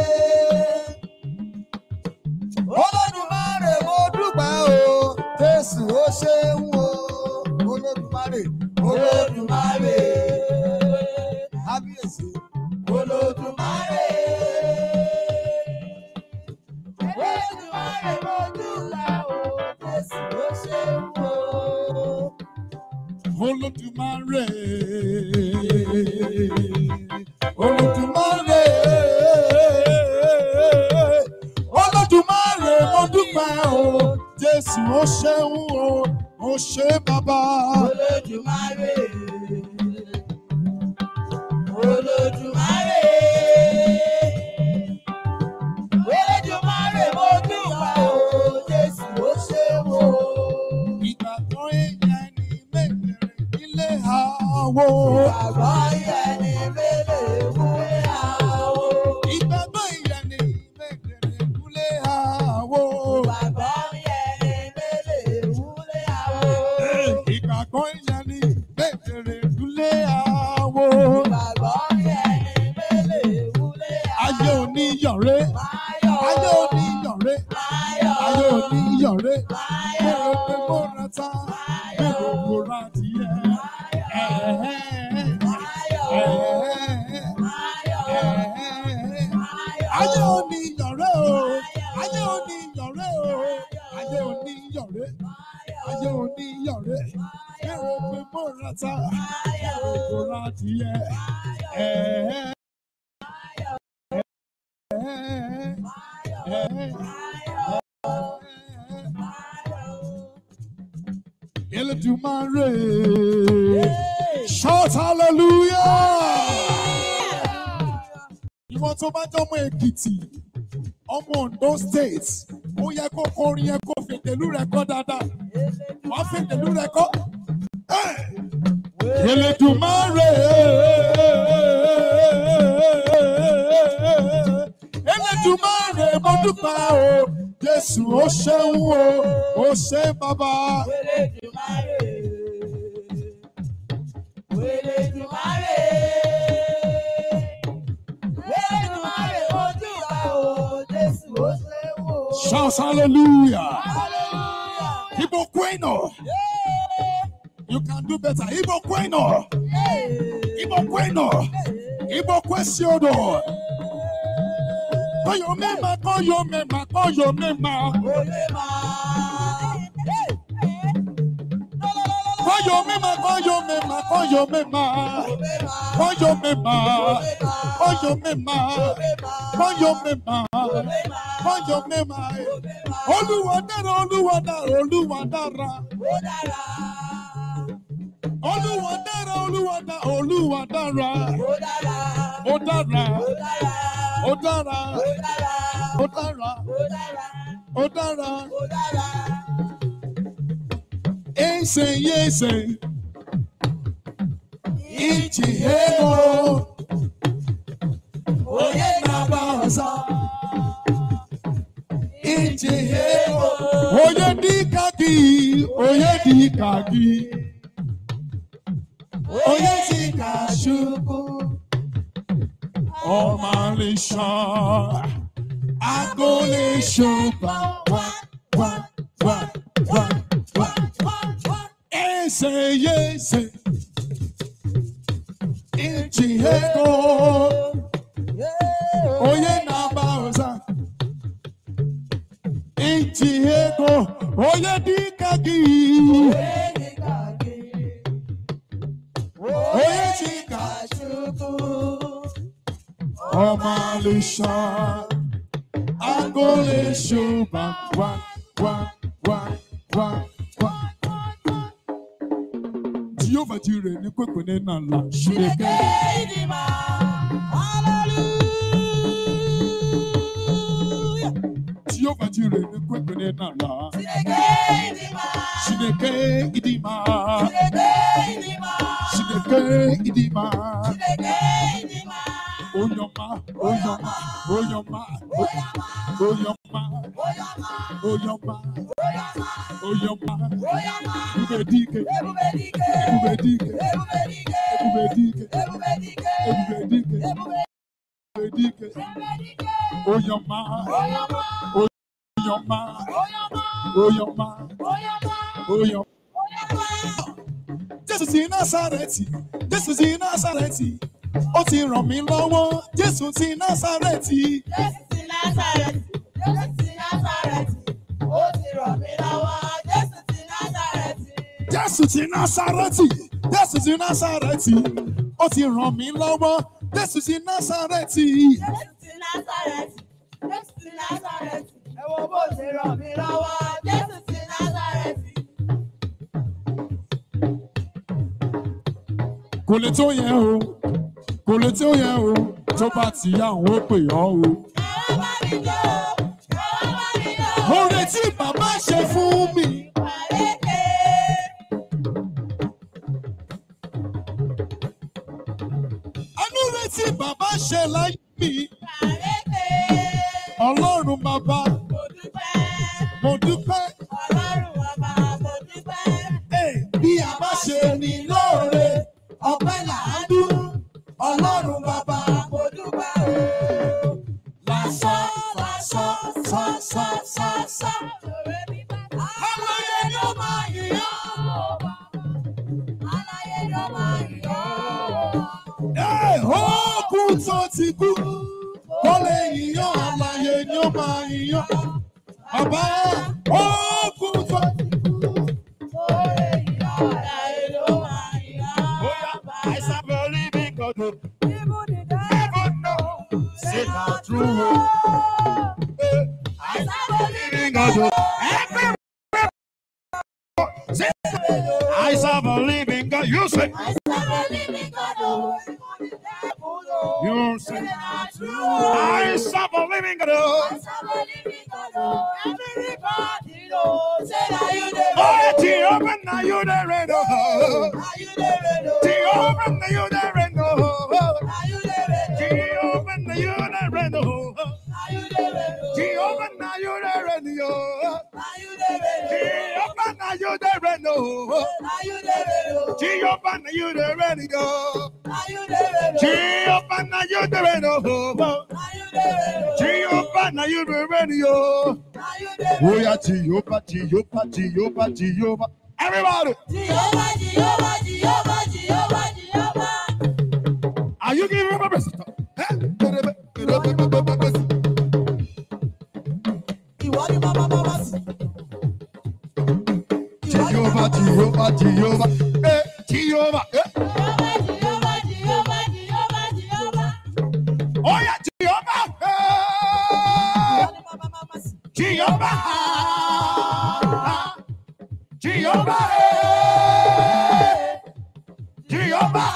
Olódùmarè, mo dúpẹ́ o, Jésù ó ṣeun o. Olódùmarè, Olódùmarè, kábíyèsí, Olódùmarè, Olódùmarè mo dúpẹ́ o, Jésù ó ṣeun o. Olódùmarè, Olódùmarè, Olódùmarè, mo dúpẹ́ o, Jésù ó ṣeun o, ó ṣe bàbá. Olódùmarè, Olódùmarè, Olódùmarè mo dúpẹ́ o, Jésù ó ṣeun o. Ìgbà tó èèyàn ní mẹ́tẹ̀rẹ̀ nílé àwọ̀. Ìgbàgbọ́ yẹn ni mélòó ìwúlé àwọ̀. Ìgbà tó èèyàn ní mẹ́tẹ̀rẹ̀ nílé àwọ̀. Ìgbàgbọ́ yẹn ni mélòó ìwúlé àwọ̀. Ìgbàgbọ́ èèyàn ní mẹ́tẹ̀rẹ̀ nílé àwọ̀. Ìgbàgbọ́ yẹn ni mélòó ìwúlé àwọ̀. Ayé oníyọ̀rẹ́, Máyọ̀, ayé oníyọ̀rẹ́, máyọ̀, ayé oníyọ̀rẹ́. máyọ̀, Mo rò pé mo ra ta, mo rò kó ra tiẹ̀. Ẹ̀ẹ́, máyọ̀, ẹ̀ẹ́, máyọ̀, ẹ̀ẹ́. máyọ̀. Ayé oníyọ̀rẹ́ o, ayé oníyọ̀rẹ́ o, ayé oníyọ̀rẹ́, ayé oníyọ̀rẹ́. Mo rò pé mo ra ta, mo rò kó ra tiẹ̀. Ẹ̀ẹ́, ẹ̀ẹ́. Elédùmarè. Shout hallelujah. Ìwọ tó bá jẹ́ ọmọ Èkìtì, ọmọ Ondo State, ó yẹ kó kọrin yẹ kó fèdèlú rẹ̀ kọ́ dáadáa. Wàá fèdèlú rẹ̀ kọ́. Elédùmarè. Elédùmarè mo dúpẹ́ o. Jésù ó ṣeun o. Ó ṣe bàbá. Elédùmarè. Elédùmarè. Elédùmarè mo dúpẹ́ o. Jésù ó ṣeun o. Shout hallelujah. Hallelujah. Igbo Queno. You can do better. Igbo Queno. Igbo Queno. Igbo Questiono. Call your mema, call your mema, call your mema. Call your mema, call your mema, call your mema. Call your mema. Call your mema. Call your mema. Call your mema. Oluwadara, Oluwadara, Oluwadara. Oluwadara, Oluwadara, Oluwadara. Odara. Odara. Odara. Odara. Ese yese. Ichi ego. Oye nabaza. Ichi ego. Oye dikaki. Oye dikaki. Oye dikashuku. Omalisha. Agolisha. Wa wa wa wa wa. Ese yese. Ichi ego. Oye nabaza. Ichi ego. Oye dikaki. Oye dikashuku. Omalisha. Agolisha. Wa wa wa wa wa. Jehovah Jireh ni kwekwe ni nala. Shireke. Hallelujah. Jehovah Jireh ni kwekwe ni nala. Shireke idima. Shireke idima. Shireke Shireke idima. idima. Shireke idima. Oyoma, oyoma, oyoma, oyoma, oyoma, oyoma, Ebubedike, Ebubedike. Ebubedike, Ebubedike. Ebubedike, Ebubedike. Ebubedike, Ebubedike. Ebubedike, oyoma, Oyama. oyoma, Oyama. oyoma, Oyama. oyoma. Jésù ti Násárẹ́tì, Jésù ti Násárẹ́tì, ó ti ràn mí lọ́wọ́, Jésù ti Násárẹ́tì. Jésù ti Násárẹ́tì. Jésù ti Násárẹ́tì. Ó ti ràn mí lọ́wọ́. Jésù ti Násárẹ́tì. Jésù ti Násárẹ́tì, Jésù ti Násárẹ́tì, ó ti ràn mí lọ́wọ́, Jésù ti Násárẹ́tì. Jésù ti Násárẹ́tì. Jésù ti Násárẹ́tì. Ẹ wo bó ti ràn mí lọ́wọ́. Jésù ti Násárẹ́tì. Kò lè tó yẹn o, kò lè tó yẹn o, tó bá ti yá òun ó pè ọ́ o. Ẹ wá bá mi jó. Ẹ wá bá mi jó. Oore tí bàbá ṣe fún mi. Pàrékè. Àánú rẹ̀ tí bàbá ṣe láyé mi. Pàrékè. Ọlọ́run bàbá, Mo dúpẹ́. mo dúpẹ́. Ọlọ́run ọba mo dúpẹ́. Ẹ̀, bí a bá ṣe ní lóore, ọpẹ́ là á dún. Ọlọ́run bàbá, Mo dúpẹ́ o. lásán, lásán, sásán, sásán. Òwe mi bá ta. Aláyé ni ó máa yìn ọ́. Aláyé ló máa yọ̀. Ẹ̀, òkú tó ti kú, kó lè yìn ọ́. Aláyé ni ó máa yìn ọ́. Bàbá, òkú tó ti kú. Oore ìyá aláyé ló máa yọ̀. I serve a living God. Even the devil know Say it's not not true. true. I serve a living God. Every I serve a living God. You say. I serve a living God. Oh. You say. I serve a living God. I serve a living God. Oh. Everybody knows. Say that you the Oh, Jehovah, now you the red. Oh, Are you the red? Jehovah, now you the red. Oh, Are you the red? Jehovah, now you the red. Oh, Are you the red? Jehovah, now you the red. Oh, Are you the red? Jehovah, now you the red. Oh, Are you the red? Jehovah, now you the red. Oh, Are you the red? Jehovah, now you the red. Oh, Are you the red? Jehovah, now you the red. Oh, Are you the red? oh yeah, Jehovah, Jehovah, Jehovah, Jehovah. Everybody, Jehovah, Jehovah, Jehovah, Jehovah, Jehovah. are you giving him a blessing? Ìwọ ni mama mama sí. Jehovah, Jehovah, Jehovah, eh, Jehovah, eh. Jehovah, Jehovah, Jehovah, Jehovah, Jehovah. Oh yeah, Jehovah, eh, Ìwọ ni mama mama sí. Jehovah, Jehovah, eh, Jehovah.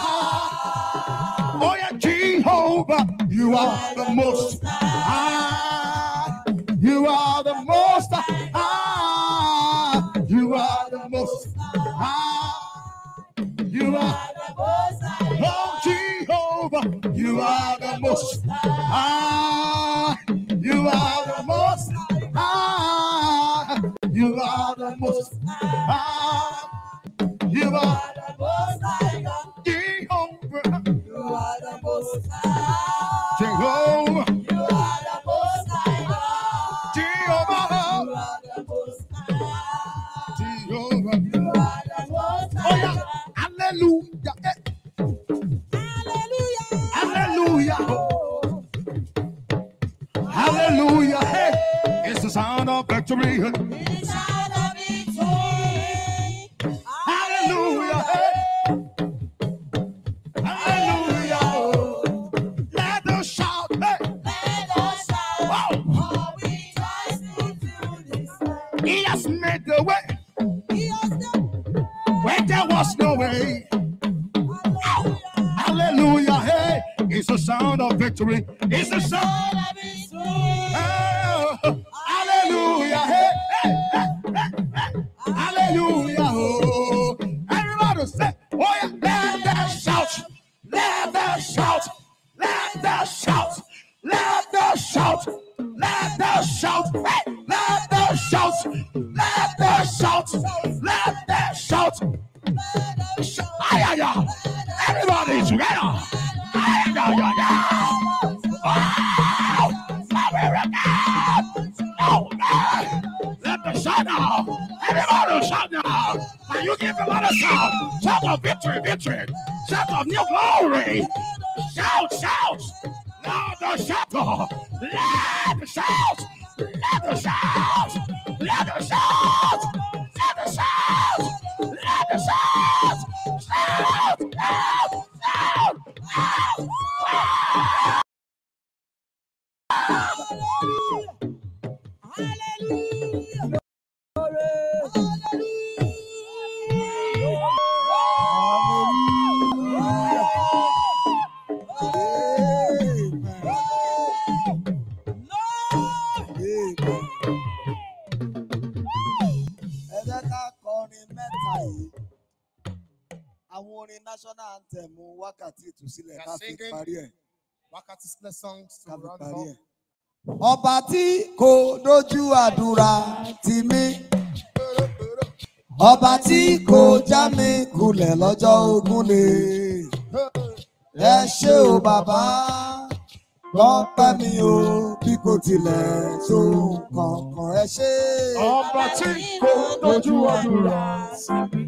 Oh yeah, Jehovah, you are the most high. You are the most high. You are the most high. You are The Most High. oh Jehovah. You are the most high. You are the most high. You are the most high. You are The Most High God. Jehovah. You are the Most High. Jehovah. You are the Most High God. Jehovah. You are the Most High. Jehovah. You are the Most Oh High yeah. God. Hallelujah. Eh, Hallelujah. Hallelujah. Oh. Hallelujah. Hey, it's the sound of victory. It is sound of victory. Hallelujah. Hey. Hallelujah. Oh. Let us shout. Hey. Let us shout. Wow. Oh, we trust into this life. He has made the way He has done. where there was no way. Hallelujah. Hallelujah. Hey, it's the sound of victory. It's the sound. Sound of victory. Oh, hallelujah. Hey, hey, hey, hey, hey. Hallelujah. Oh, everybody say, oh yeah, let them shout. Let them shout. Let them shout. Let them shout. Let them shout. Hey, let them shout. Let them shout. Let them shout. Ay, ay, ay. Everybody together. Ay, ay, ay, ay. Wow. America. Oh, man. Let the shout out. Everybody shout now. Now you give them a shout. Shout of victory, victory. Shout of new glory. Shout, shout. Now the shout. Let the shout. Let the shout. Let the shout. Let the shout. Let the shout. Shout. Shout. Shout. Shout. Shout. Hallelujah. Ẹ jẹ́ ká kọrin mẹ́ta yìí. Àwọn orin national anthem wákàtí ìtúsílẹ̀ ká fi parí ẹ̀. Wakati Sílẹ̀ songs to Ká fi round parí up. ẹ̀. Ọba tí kò dojú àdúrà tì mí. Ọba tí kò já mi kulẹ̀ lọ́jọ́ ogun lè. Ẹ ṣé o bàbá, lọ́pẹ́ mi o, bí kò tilẹ̀ tó kankan ẹ ṣé. Ọba tí kò dojú àdúrà sí mi.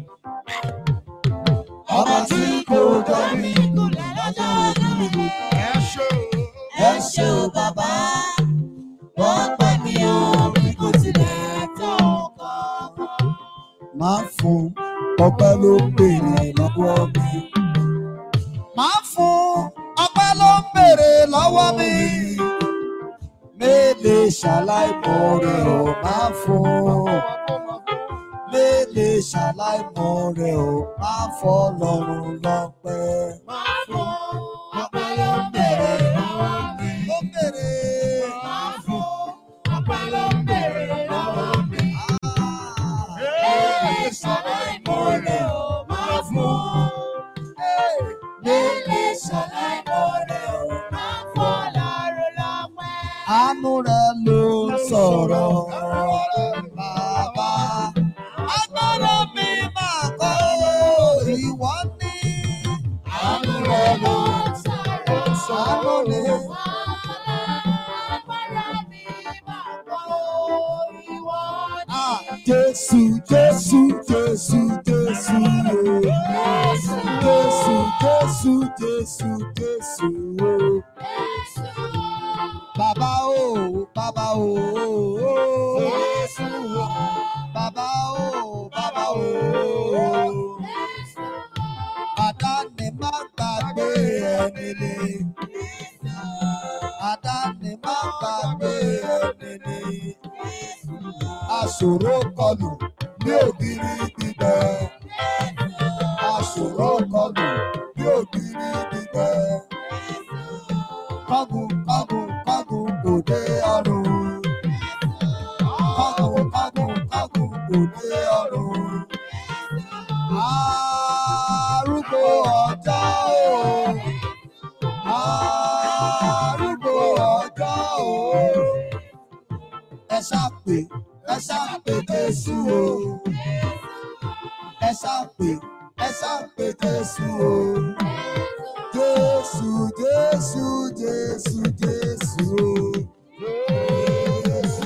Ọba tí kò já mi Kulẹ̀ lọ́jọ́ ogun. Ẹ ṣé o. Ẹ ṣé o bàbá, wọ́n pẹ́ mi o, bí kò tilẹ̀ tó kankan. máa fún ọpẹ́ ló ń béèrè lọ́wọ́ mi. Máa fún ọpẹ́ ló ń béèrè lọ́wọ́ mi. Mélèé ṣàláìmọ̀ rẹ̀ ò máa fún. mélé ṣàláìmọ̀ rẹ̀ o, máa fọlọ́run lọ́pẹ́. Máa fún ọpẹ́ ló ń bèrè lọ́wọ́ mi. Ó bèrè. Máa fún ọpẹ́ ló ń bèrè lọ́wọ́ mi. Mélé ṣàláìmọ̀ rẹ̀ o, máa fún. Mélé ṣàláìmọ̀ rẹ̀ o, máa fọlọ́run lọ́pẹ́. Àánú rẹ̀ ló ń sọ̀rọ̀. Bàbá, agbára mi máa kọ́ ìwọ ní. Àánú rẹ̀ ló ń sọ̀rọ̀. Àánú ni. Agbára mi máa kọ́ ìwọ ní. Ah, Jésù, Jésù, Jésù, Jésù, oh. Jésù, Jésù, Jésù, Jésù, Jésù, oh. Jésù, Bàbá o, bàbá o, Jésù, bàbá o, bàbá o. Jésù, Àdáni má gbàgbé ẹni ni. Àdáni má gbàgbé ẹni ni. Àṣòro kọlù ní ògiri gbígbẹ. Àṣòro kọlù ní ògiri gbígbẹ. Kọ́gùn kọ́gùn kọ́gùn òde ọ̀run. Kọ́gùn kọ́gùn kọ́gùn òde ọ̀run. Arúgbó ọjọ́ o. Arúgbó ọjọ́ o. Ẹ ṣàpè, ẹ ṣàpè Jésù o. Ẹ ṣàpè, ẹ ṣàpè Jésù o. Jésù, Jésù, Jésù, Jésù o. Jésù.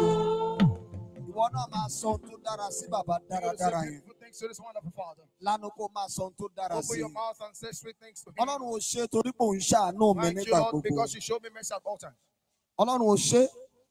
Ìwọ náà máa sọ ohun tó dára sí bàbá dáradára yẹn. Good things to this wonderful Father. Lánàá kó máa sọ ohun tó dára Open sí. your mouth and say sweet things to Him. Ọlọ́run ò ṣe torí pé òun ṣàánú mi Thank you, nígbà Lord, gbogbo. because you show me mercy at all times. Ọlọ́run ò ṣe.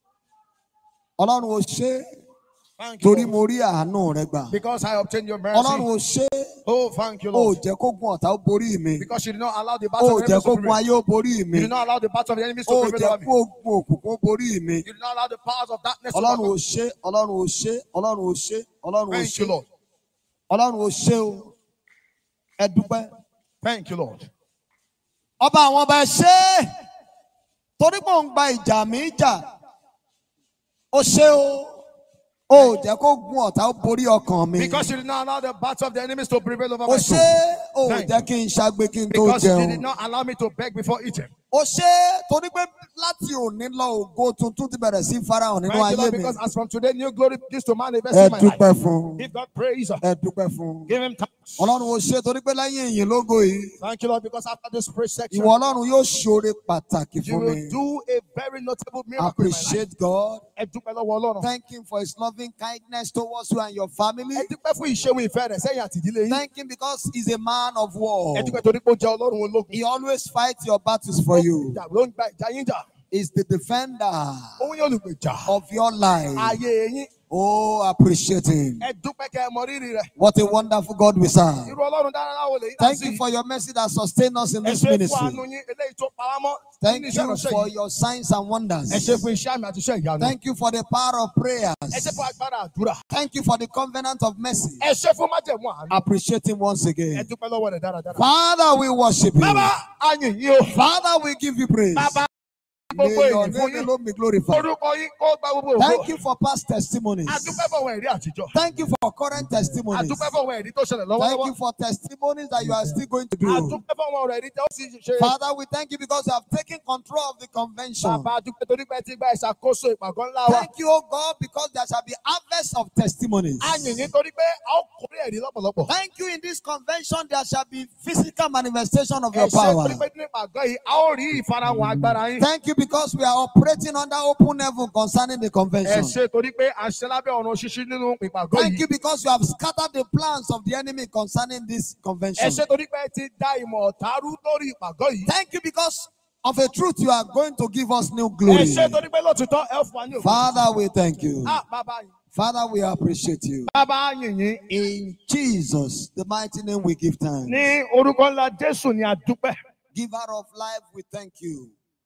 Ọlọ́run ò ṣe Thank you, torí Lord, mo rí àánú rẹ gbà. because I obtained your Ọlọ́run mercy. ò ṣe. Oh, thank you, Ó Lord, jẹ́ kó gun ọ̀tá ó borí mi. because you did not allow the battle Ó of the jẹ́ enemies kó to gun prevail. ayé ó borí mi. You did not allow the battle of the enemies to Ó prevail jẹ́ over me. kó ogun òkùnkùn ó borí mi. You did not allow the powers of darkness to Ọlọ́run overcome ò me. ṣe. Ọlọ́run ò ṣe. Ọlọ́run ò ṣe. Ọlọ́run ò Thank ṣe. you, Lord. Ọlọ́run ò ṣe o. Ẹ dúpẹ́. Thank you, Lord. Ọba àwọn ọba ẹ ṣe é. Torí pé òun gba ìjà mi jà. Ó ṣe o. Ó jẹ́ kó gun ọ̀tá ó borí ọkàn mi. Because you did not allow the battle of the enemies to prevail over Ó my ṣe soul. é. Ó Thank jẹ́ kí n ṣagbe kí n tó Because you did jẹun. not allow me to beg before eating. Ó ṣe é torí pé láti òní lọ ògo tuntun ti bẹ̀rẹ̀ sí farahàn nínú Thank you, ayé Lord, mi. because as from today, new glory begins to manifest Ẹ in my dúpẹ́ life. fún. Give God praise. Ẹ dúpẹ́ fún. Give Him thanks. Ọlọ́run ó ṣe torí pé lẹ́yìn ìyìn lógo yìí. Thank you, Lord, because after this praise section, Ìwọ Ọlọ́run yóò ṣoore pàtàkì you fún will mi. do a very notable miracle in my life. Appreciate God. Ẹ dúpẹ́ lọ́wọ́ Ọlọ́run. Thank Him for His loving kindness towards you and your family. Ẹ dúpẹ́ fún ìṣeun ìfẹ́ rẹ̀ sẹ́yìn àti ìdílé yín. Thank Him because He's a man of war. Ẹ dúpẹ́ torí pé ó jẹ́ Ọlọ́run ológun. He always fights your battles for you. Ìjà ló ń gba ìjà yín jà. He's the defender Òun yóò olùgbèjà. of your life. Ayé yín. Oh, appreciate Him. Ẹ dúpẹ́ kẹ́ ẹ mọ rírì rẹ̀. What a wonderful God we serve. Irú Ọlọ́run dára láwo lè yí Thank sí. you for your mercy that sustained us in Ẹ this ṣé fún ministry. àánú yín eléyìí tó paramọ́ Thank nínú iṣẹ́ you ìránṣẹ́ for yìí. your signs and wonders. Ẹ ṣé fún iṣẹ́ àmì àti iṣẹ́ ìyanu. Thank you for the power of prayers. Ẹ ṣé fún agbára àdúrà. Thank you for the covenant of mercy. Ẹ ṣé fún májẹ̀mú àánú. Appreciate Him once Ẹ again. dúpẹ́ lọ́wọ́ rẹ̀ dáradára. Father, we worship you. Bàbá ayìn yín o. Father, we give you praise. Bàbá May gbogbo your èyí fún name yín. alone be glorified. Orúkọ yín kó gba gbogbo ògo. Thank you for past testimonies. Adúpẹ́ fọwọ́ ẹ̀rí àtijọ́. Thank you for current testimonies. Adúpẹ́ fọwọ́ ẹ̀rí tó ṣẹlẹ̀ Thank lọ́wọ́lọ́wọ́. you for testimonies that you are still going to do. Adúpẹ́ fọwọ́ ẹ̀rí tó sì ṣe. Father, we thank you because you have taken control of the convention. Bàbá adúpẹ́ torí pé ti gba ìṣàkóso ìpàgọ́ ńlá wa. Thank you, oh God, because there shall be harvest of testimonies. Ayìn yín torí pé a ó kórè ẹ̀rí lọ́pọ̀lọpọ̀. Thank you in this convention, there shall be physical manifestation of Ẹ your ṣé power. torí pé nínú ìpàgọ́ yìí a ó rí ìfarahàn agbára yín. Thank you because we are operating under open heaven concerning the Ẹ convention. ṣé torí pé a ṣe lábẹ́ ọ̀run ṣíṣí nínú ìpàgọ́ Thank yìí. you because you have scattered the plans of the enemy concerning this convention. Ẹ ṣé torí pé ẹ ti dá ìmọ̀ ọ̀tá rú lórí ìpàgọ́ yìí. Thank you because of a truth you are going to give us new Ẹ glory. ṣé torí pé lótìtọ́ ẹ fún wa ní òkú. Father, we thank you. Ah, bàbá yìí. Father, we appreciate you. Bàbá yìn yín. In Jesus, the mighty name, we give thanks. Ní orúkọ ńlá Jésù ni a dúpẹ́. Giver of life, we thank you.